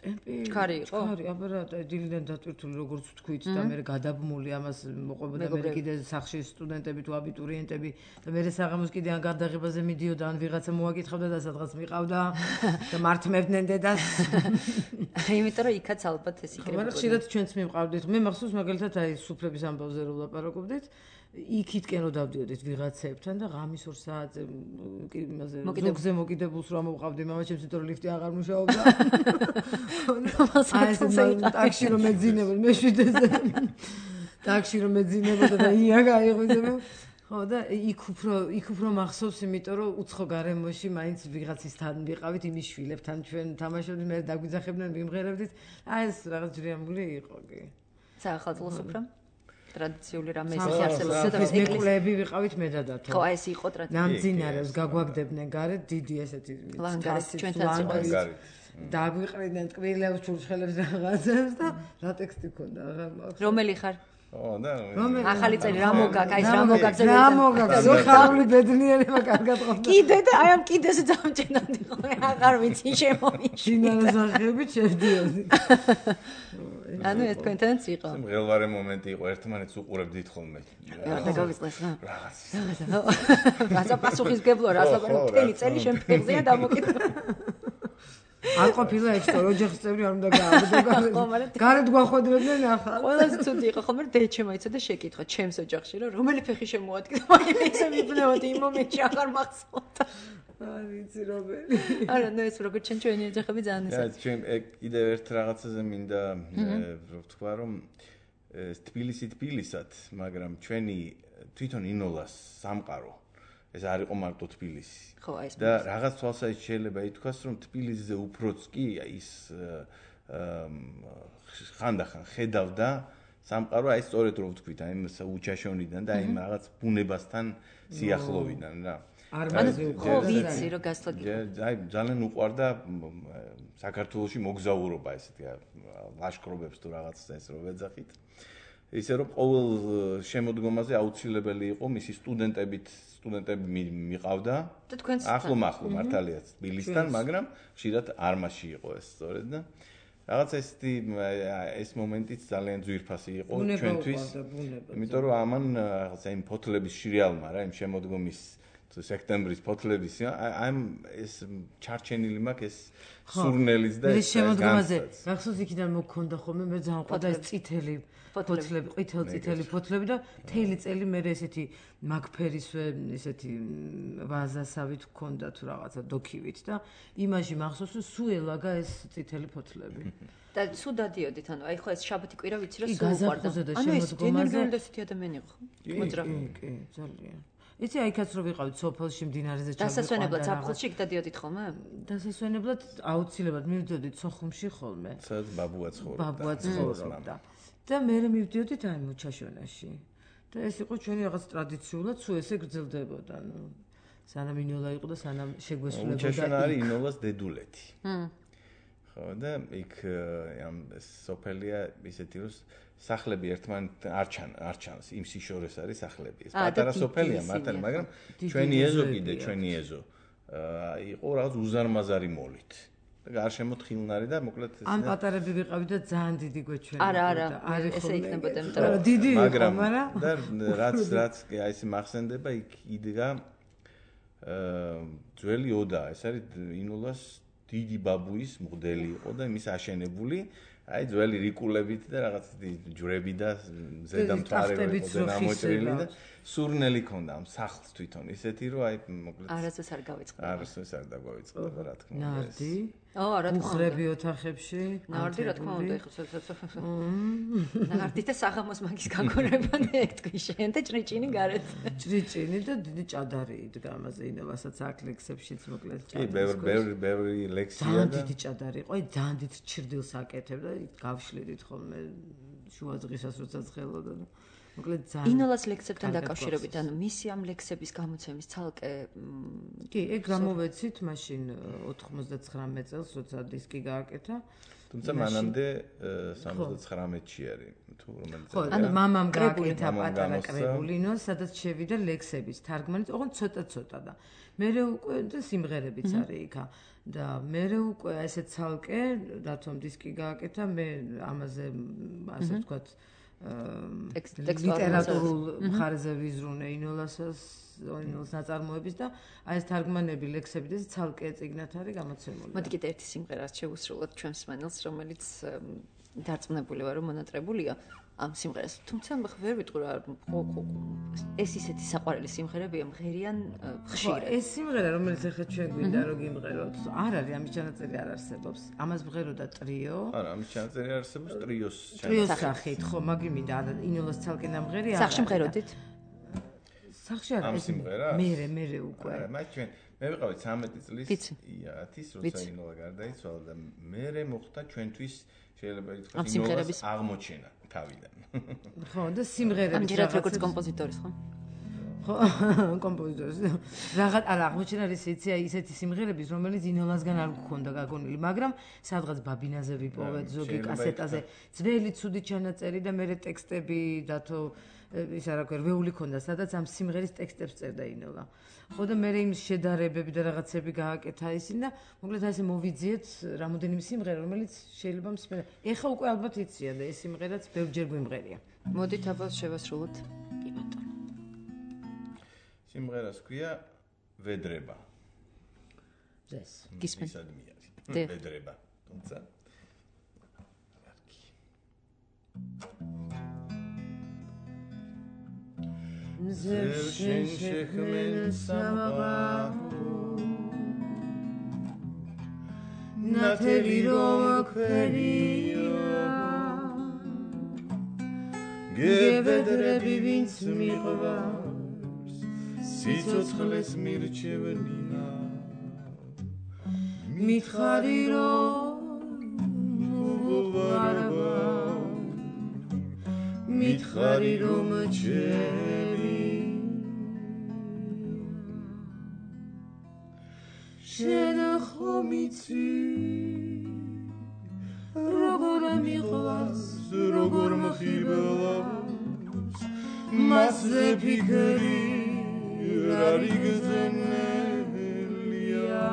ტემპი ჩქარი იყო? ჩქარი, აბა რა დილიდან დატვირთული როგორც თქვით და მე გადაბმული ამას მოყვებოდა მე კიდე სახში სტუდენტები თუ აბიტურიენტები და მე საღამოს კიდე ან გადაღებაზე მიდიოდა ან ვიღაცა მოაკითხავდა და სადღაც მიყავდა და მართმევდნენ დედას. იმიტომ რომ იქაც ალბათ ეს იქნება. მაგრამ ხშირად ჩვენც მივყავდით. მე მახსოვს მაგალითად აი სუფრების ამბავზე რომ ვლაპარაკობდით. იქითკენ რომ დავდიოდით ვიღაცებთან და ღამის ორ საათზე იმაზე ზოგზე მოკიდებულს რომ მოვყავდი მამაჩემს იმიტომ რომ ლიფტი აღარ მუშაობდა. აი ეს ტაქსი რომ მეძინებოდა მეშვიდეზე. ტაქსი რომ მეძინებოდა და ია გაიღვიძებო. ხო და იქ უფრო იქ უფრო მახსოვს იმიტომ რომ უცხო გარემოში მაინც ვიღაცისთან ვიყავით იმის შვილებთან ჩვენ თამაშობდით მე დაგვიძახებდნენ ვიმღერებდით. აი ეს რაღაც ჯრიამული იყო კი. საახალწლო სუფრა ტრადიციული რამე ეს არსებობდა და მეკვლეები ვიყავით მე და დათო. ხო, ეს იყო ტრადიცია. ნამძინარებს გაგვაგდებდნენ გარეთ დიდი ესეთი ლანგარით ჩვენთანაც იყო ეს. დაგვიყრიდნენ ტკბილებს, ჩურჩხელებს რაღაცებს და რა ტექსტი ქონდა აღარ მაქვს. რომელი ხარ? ო და ახალი წელი რა მოგაკ, აი რა მოგაკ ზედა. რა მოგაკ, ხარული ბედნიერება კარგად ყოფნა. კიდე და აი ამ კიდეზე დამჭენოდი ხოლმე აღარ ვიცი შემომიჩი. შინააზახებით შევდიოდი. ანუ ეს თქვენთანაც იყო. მღელვარე მომენტი იყო, ერთმანეთს უყურებდით ხოლმე. და გავიწყდეს რა. რაღაც. რაღაცა პასუხისგებლო რა, ასაბარი მთელი წელი შენ ფეხზეა დამოკიდებული. არ ყოფილა ეს რომ ოჯახის წევრი არ უნდა გააბედო. გარეთ გვახვედრებდნენ ახლა. ყველაზე ცუდი იყო ხოლმე დეჩემ აიცა და შეკითხა ჩემს ოჯახში რომ რომელი ფეხი შემოადგა. მაგრამ ისე ვიბნეოდი იმ მომენტში აღარ მახსოვდა. არ ვიცი რომელი. არა, ნუ ეს როგორც ჩვენ ჩვენი ოჯახები ძალიან ესა. და ჩვენ კიდევ ერთ რაღაცაზე მინდა რომ ვთქვა რომ ეს თბილისი თბილისად, მაგრამ ჩვენი თვითონ ინოლას სამყარო ეს არ იყო მარტო თბილისი. ხო, აი ეს. და რაღაც თვალსაჩინო შეიძლება ითქვას, რომ თბილისზე უფროც კი ის ხანდახან ხედავდა სამყარო აი სწორედ რო ვთქვით, აი იმ უჩაშონიდან და აი იმ რაღაც ბუნებასთან სიახლოვიდან რა. არ ხო, ვიცი რომ გასწოდი. აი ძალიან უყვარდა საქართველოში მოგზაურობა ესეთი ლაშქრობებს თუ რაღაც ეს რო ვეძახით. ისე რომ ყოველ შემოდგომაზე აუცილებელი იყო მისი სტუდენტებით სტუდენტები მიყავდა და თქვენც ახლო მახლო მართალიაც თბილისთან, მაგრამ ხშირად არმაში იყო ეს სწორედ და რაღაც ესეთი ეს მომენტიც ძალიან ძვირფასი იყო ჩვენთვის. იმიტომ რომ ამან რაღაცა იმ ფოთლების შრიალმა რა იმ შემოდგომის სექტემბრის ფოთლების ამ ეს ჩარჩენილი მაქვს ეს სურნელიც და ეს შემოდგომაზე მახსოვს იქიდან მოგქონდა ხოლმე მე ძალიან ყვარდა ეს წითელი ფოთლები, ყვითელ წითელი ფოთლები და თელი წელი მე ესეთი მაგფერისვე ესეთი ვაზასავით გქონდა თუ რაღაცა დოქივით და იმაში მახსოვს რომ სულ ელაგა ეს წითელი ფოთლები. და სულ დადიოდით, ანუ აი ხო ეს შაბათი კვირა ვიცი რომ სულ უყვარდა. ანუ ეს ენერგიული და ესეთი ადამიანი იყო. მოძრაობ. კი, ძალიან. იცი აიქაც რო ვიყავით სოფელში მდინარეზე ჩავიყვანდა. დასასვენებლად საფხულში გდადიოდით ხოლმე? დასასვენებლად აუცილებლად მივდიოდით სოხუმში ხოლმე. სადაც ბაბუა ცხოვრობდა. ბაბუა ცხოვრობდა. და მე მივდიოდით აი მოჩაშონაში. და ეს იყო ჩვენი რაღაც ტრადიციულად სულ ესე გრძელდებოდა, ნუ სანამ ინოლა იყო და სანამ შეგვესრულებოდა. მოჩაშონა არის ინოლას დედულეთი. ჰმ. ხო და იქ ამ სოფელია ისეთი რომ სახლები ერთმანეთთან არ ჩან არ ჩანს იმ სიშორეს არის სახლები. ეს პატარა სოფელია მართალი, მაგრამ ჩვენი ეზო კიდე ჩვენი ეზო იყო რაღაც უზარმაზარი მოლით. და გარშემო თხილნარი და მოკლედ ეს ამ პატარები ვიყავით და ძალიან დიდი გვეჩვენებოდა. არა, არა, ესე იქნებოდა, იმიტომ რომ დიდი იყო, მაგრამ მაგრამ და რაც რაც აი ესე მახსენდება იქ იდგა აა ძველი ოდა, ეს არის ინოლას დიდი ბაბუის მღვდელი იყო და იმის აშენებული აი ძველი რიკულებით და რაღაც ჯვრები და ზედამთვარები იყო და ამოჭრილი და სურნელი ქონდა ამ სახლს თვითონ ისეთი რომ აი მოკლედ არასდროს არ გავიწყდა. არასდროს არ დაგვავიწყდა რა თქმა უნდა. ნარდი. ო, რა თქმა უნდა. უხრები ოთახებში. ნარდი რა თქმა უნდა, ეხლა ნარდი და საღამოს მაგის გაგორება ეგ თქვი შენ და ჭრიჭინი გარეთ. ჭრიჭინი და დიდი ჭადარი იდგა ამაზე ინოვასაც აქ ლექსებშიც მოკლედ ჭადარი. კი, ბევრი ბევრი ბევრი ლექსია და დიდი ჭადარი იყო, აი ძალიან დიდ ჩრდილს აკეთებდა, გავშლიდით ხოლმე შუა დღისას როცა ცხელოდა და მოკლედ ძალიან ინოლას ლექსებთან დაკავშირებით, ანუ მისი ამ ლექსების გამოცემის ცალკე კი, ეგ გამოვეცით მაშინ ოთხმოცდათხრამეტ წელს, როცა დისკი გააკეთა. თუმცა მანამდე სამოცდათხრამეტში არის თუ რომელიც ხო, ანუ მამამ გააკეთა პატარა კრებულინო, სადაც შევიდა ლექსების თარგმანი, ოღონდ ცოტა-ცოტა და მერე უკვე და სიმღერებიც არის იქა და მერე უკვე ესე ცალკე, რატომ დისკი გააკეთა, მე ამაზე ასე ვთქვათ ლიტერატურულ მხარეზე ვიზრუნე ინოლასას, ინოლას ნაწარმოების და აი ეს თარგმანები, ლექსები და ცალკე წიგნად არის გამოცემული. მოდი კიდე ერთი სიმღერას შევუსრულოთ ჩვენს მანელს, რომელიც დარწმუნებული ვარ, რომ მონატრებულია ამ სიმღერას. თუმცა ვერ ვიტყვი რა ეს ისეთი საყვარელი სიმღერებია, მღერიან ხშირად. ეს სიმღერა, რომელიც ახლა ჩვენ გვინდა რომ გიმღეროთ, არ არის ამის ჩანაწერი არ არსებობს. ამას მღეროდა ტრიო. არა, ამის ჩანაწერი არსებობს ტრიოს ჩანაწერი. ტრიოს სახით, ხო, მაგ მინდა ინოლას ცალკე ნამღერი არა. სახში მღეროდით? სახში არა, ამ სიმღერას? მერე, მერე უკვე. არა, მათ ჩვენ მე ვიყავი ცამეტი წლის ათის როცა ინოლა გარდაიცვალა და მერე მოხდა ჩვენთვის შეიძლება ითქვას ინოლას აღმოჩენა თავიდან. ხო, და სიმღერები ამჯერად როგორც კომპოზიტორის, ხო? ხო, კომპოზიტორის. რაღაც არა, აღმოჩენა არის ისეთი ისეთი სიმღერების, რომელიც ინოლასგან არ გქონდა გაგონილი, მაგრამ სადღაც ბაბინაზე ვიპოვეთ ზოგი კასეტაზე, ძველი ცუდი ჩანაწერი და მერე ტექსტები დათო ის არა ქვია, რვეული ქონდა, სადაც ამ სიმღერის ტექსტებს წერდა ინოლა. ხო და მერე იმ შედარებები და რაღაცები გააკეთა ისინი და მოკლედ აი ესე მოვიძიეთ რამოდენიმე სიმღერა, რომელიც შეიძლება მსმენელს. ეხა უკვე ალბათ იციან და ეს სიმღერაც ბევრჯერ გვიმღერია. მოდით აბა შევასრულოთ. კი ბატონო. სიმღერას ქვია ვედრება. ეს გისმენ. ვედრება. თუმცა زرشن شخمن سماغو نتلی رو کریا گبدر ببینس میخواست سیتوت خلص میرچونیا میتخاری رو مغواربا میتخاری رو مچه شنخو میتی روگر میخواست روگر مخیباست مزه پیکری راری گزنلیا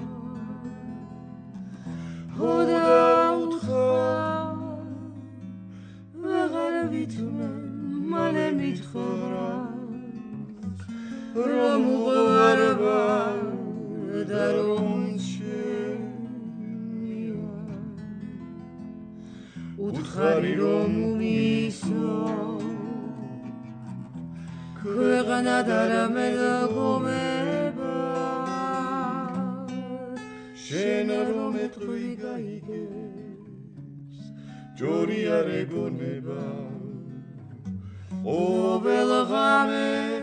خدا خواهد و غربیتونم ماله میتخوراست رمو غربا در اون شمیان اتخاری رو مومیسو که ندارم لگومه بار شنرو متروی گایگس جوری ارگونه بار او بلغمه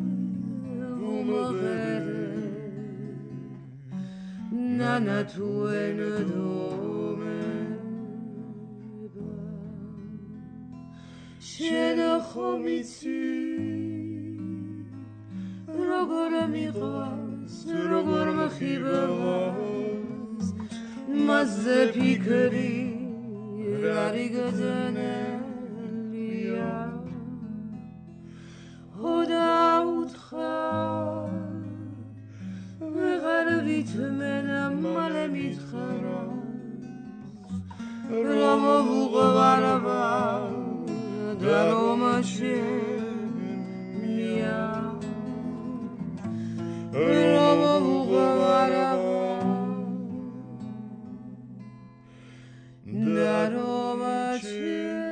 ومغره نانا تو ندومه شنخو میتی روگر میخواست روگر مخیبه واست مزه پیکری راری گزنه لیا خدا اتخواه غربیت منم مال میتخراست رام بوق وربا درام شمیا رام بوق وربا درام شمیا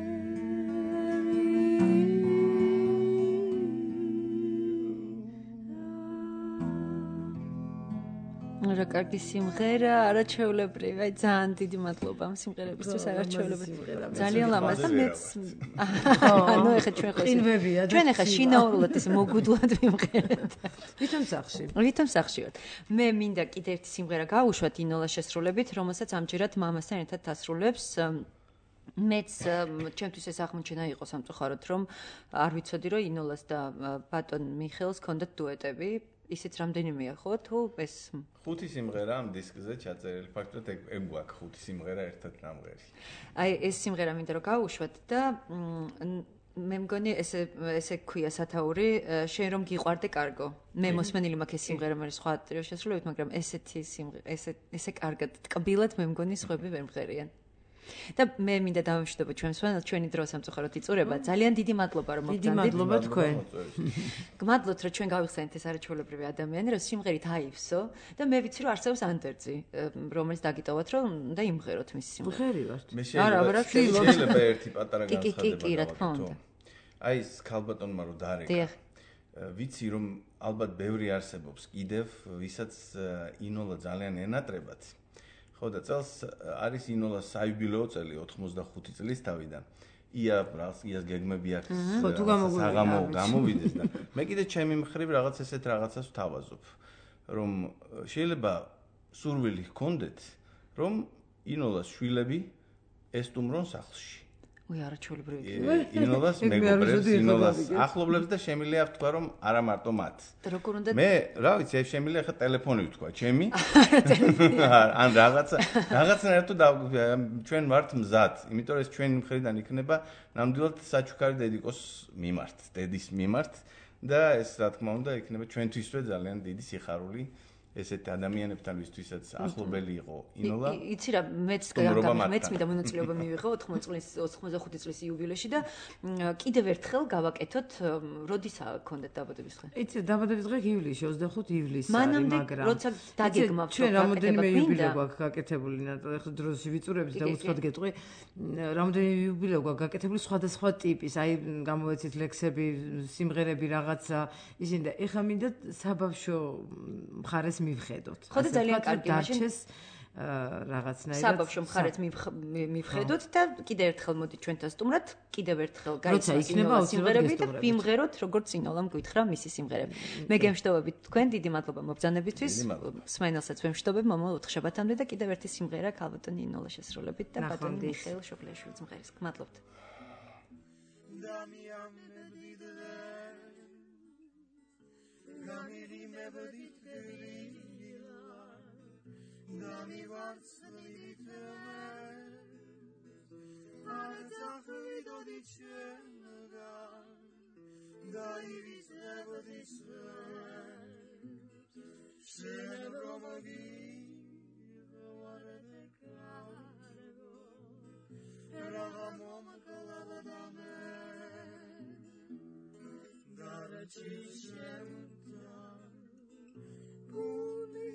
რა კარგი სიმღერა, არაჩვეულებრივი, აი ძალიან დიდი მადლობა ამ სიმღერებისთვის, არაჩვეულებრივი. ძალიან ლამაზ და მეც ანუ ეხა ჩვენ ხო ჩვენ ეხა შინაურულად ეს მოგუდლად ვიმღერეთ. ვითომ სახში? ვითომ სახში ვარ. მე მინდა კიდე ერთი სიმღერა გავუშვათ ინოლა შესრულებით, რომელსაც ამჯერად მამასთან ერთად დასრულებს მეც ჩემთვის ეს აღმოჩენა იყო სამწუხაროდ, რომ არ ვიცოდი, რომ ინოლას და ბატონ მიხეილს ჰქონდათ დუეტები. ისიც რამდენიმეა ხო თუ ეს ხუთი სიმღერა ამ დისკზე ჩაწერილი. ფაქტობრივად ეგ გვაქვს ხუთი სიმღერა ერთად ნამღერი. აი ეს სიმღერა მინდა რომ გავუშვათ და მე მგონი ესე ესე ქვია სათაური შენ რომ გიყვარდე კარგო. მე მოსმენილი მაქვს ეს სიმღერა მე სხვა შესრულებით, მაგრამ ესეთი სიმღერა ესე ესე კარგად ტკბილად მე მგონი სხვები ვერ მღერიან. და მე მინდა დავამშვიდობო ჩვენს ფანელს, ჩვენი დრო სამწუხაროდ იწურება. ძალიან დიდი მადლობა რომ მოგწანდით. დიდი მადლობა თქვენ. გმადლობთ რომ ჩვენ გავიხსენეთ ეს არაჩვეულებრივი ადამიანი, რომ სიმღერით აივსო და მე ვიცი რომ არსებობს ანდერძი, რომელიც დაგიტოვოთ რომ და იმღეროთ მის სიმღერას. ვღერი ვართ. მე შეიძლება ერთი პატარა განცხადება. აი ეს ქალბატონმა რო დარეკა. ვიცი რომ ალბათ ბევრი არსებობს კიდევ, ვისაც ინოლა ძალიან ენატრებათ. ხო და წელს არის ინოლას საიუბილეო წელი ოთხმოცდახუთი წლის თავიდან. ია რას იას გეგმები აქვს. ხო თუ გამოვიდეს გამოვიდეს და მე კიდე ჩემი მხრივ რაღაც ესეთ რაღაცას ვთავაზობ, რომ შეიძლება სურვილი ჰქონდეთ, რომ ინოლას შვილები ესტუმრონ სახლში. უი არაჩვეულებრივი. ინოლას მეგობრებს, ინოლას ახლობლებს და შემიძლია ვთქვა რომ არა მარტო მათ. და როგორ უნდა მე რა ვიცი, ეს შემიძლია ხა ტელეფონი ვთქვა, ჩემი. ან რაღაცა, რაღაცნაირად ჩვენ ვართ მზად, იმიტომ რომ ეს ჩვენი მხრიდან იქნება ნამდვილად საჩუქარი დედიკოს მიმართ, დედის მიმართ და ეს რა თქმა უნდა იქნება ჩვენთვისვე ძალიან დიდი სიხარული. ესეთ ადამიანებთან ვისთვისაც ახლობელი იყო ინოლა. იცი რა, მეც მეც მინდა მონაწილეობა მივიღო ოთხმოცდახუთი წლის იუბილეში და კიდევ ერთხელ გავაკეთოთ, როდისაა გქონდათ დაბადების დღე? იცი, დაბადების დღე ივლისში, ოცდახუთი ივლისი არის, მაგრამ მაგრამ როცა დაგეგმავთ, ჩვენ რამოდენიმე იუბილეო გვაქვს გაკეთებული, ნატო, ეხლა დროში ვიწურებით და უცხოდ გეტყვი, რამოდენიმე იუბილეო გვაქვს გაკეთებული სხვადასხვა ტიპის, აი გამოვეცით ლექსები, სიმღერები რაღაცა, ისინი და ეხლა მინდა საბავშვო მხარეს მივხედოთ. ხო და ძალიან კარგი დარჩეს რაღაცნაირად საბავშვო მხარეთ მივხედოთ და კიდევ ერთხელ მოდი ჩვენთან სტუმრად, კიდევ ერთხელ გაიცნოთ სიმღერები და ვიმღეროთ როგორც ინოლამ გითხრა მისი სიმღერები. მე გემშვიდობებით თქვენ, დიდი მადლობა მობრძანებისთვის. სმენელსაც ვემშვიდობებ მომავალ ოთხშაბათამდე და კიდევ ერთი სიმღერა ქალბატონი ინოლა შესრულებით და ბატონი მიხეილ შობლიაშვილის მღერის. გმადლობთ. Dami varslite Arzakhvido dichemga Dai visnevo disve Shebromogi Varete kargo Ragamom kalavadame Darachishemta Puni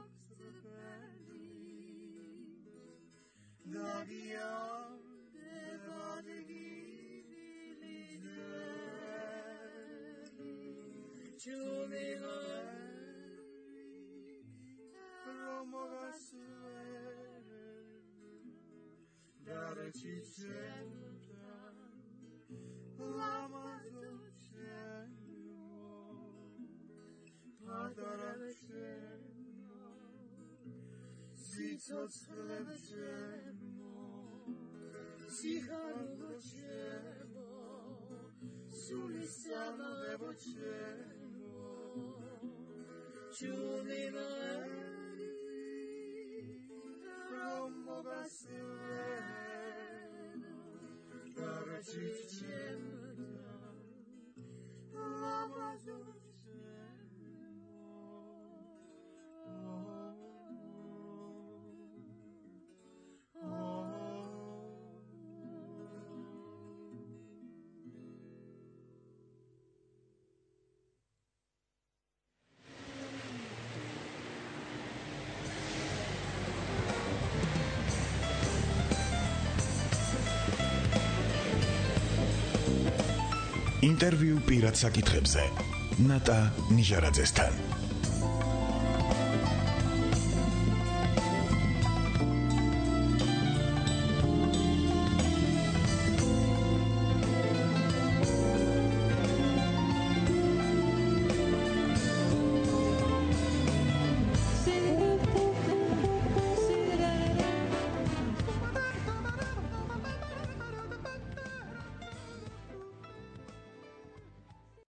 Dagiam devadegi bilide Chumila Romogasve Darachishemta Lamazuchemo Padarachemo Zitsot chlebchemo Sicharubachemo Sulisama lebochemo Chumimari Romogaseno Darachichemta ინტერვიუ პირად საკითხებზე ნატა ნიჟარაძესთან.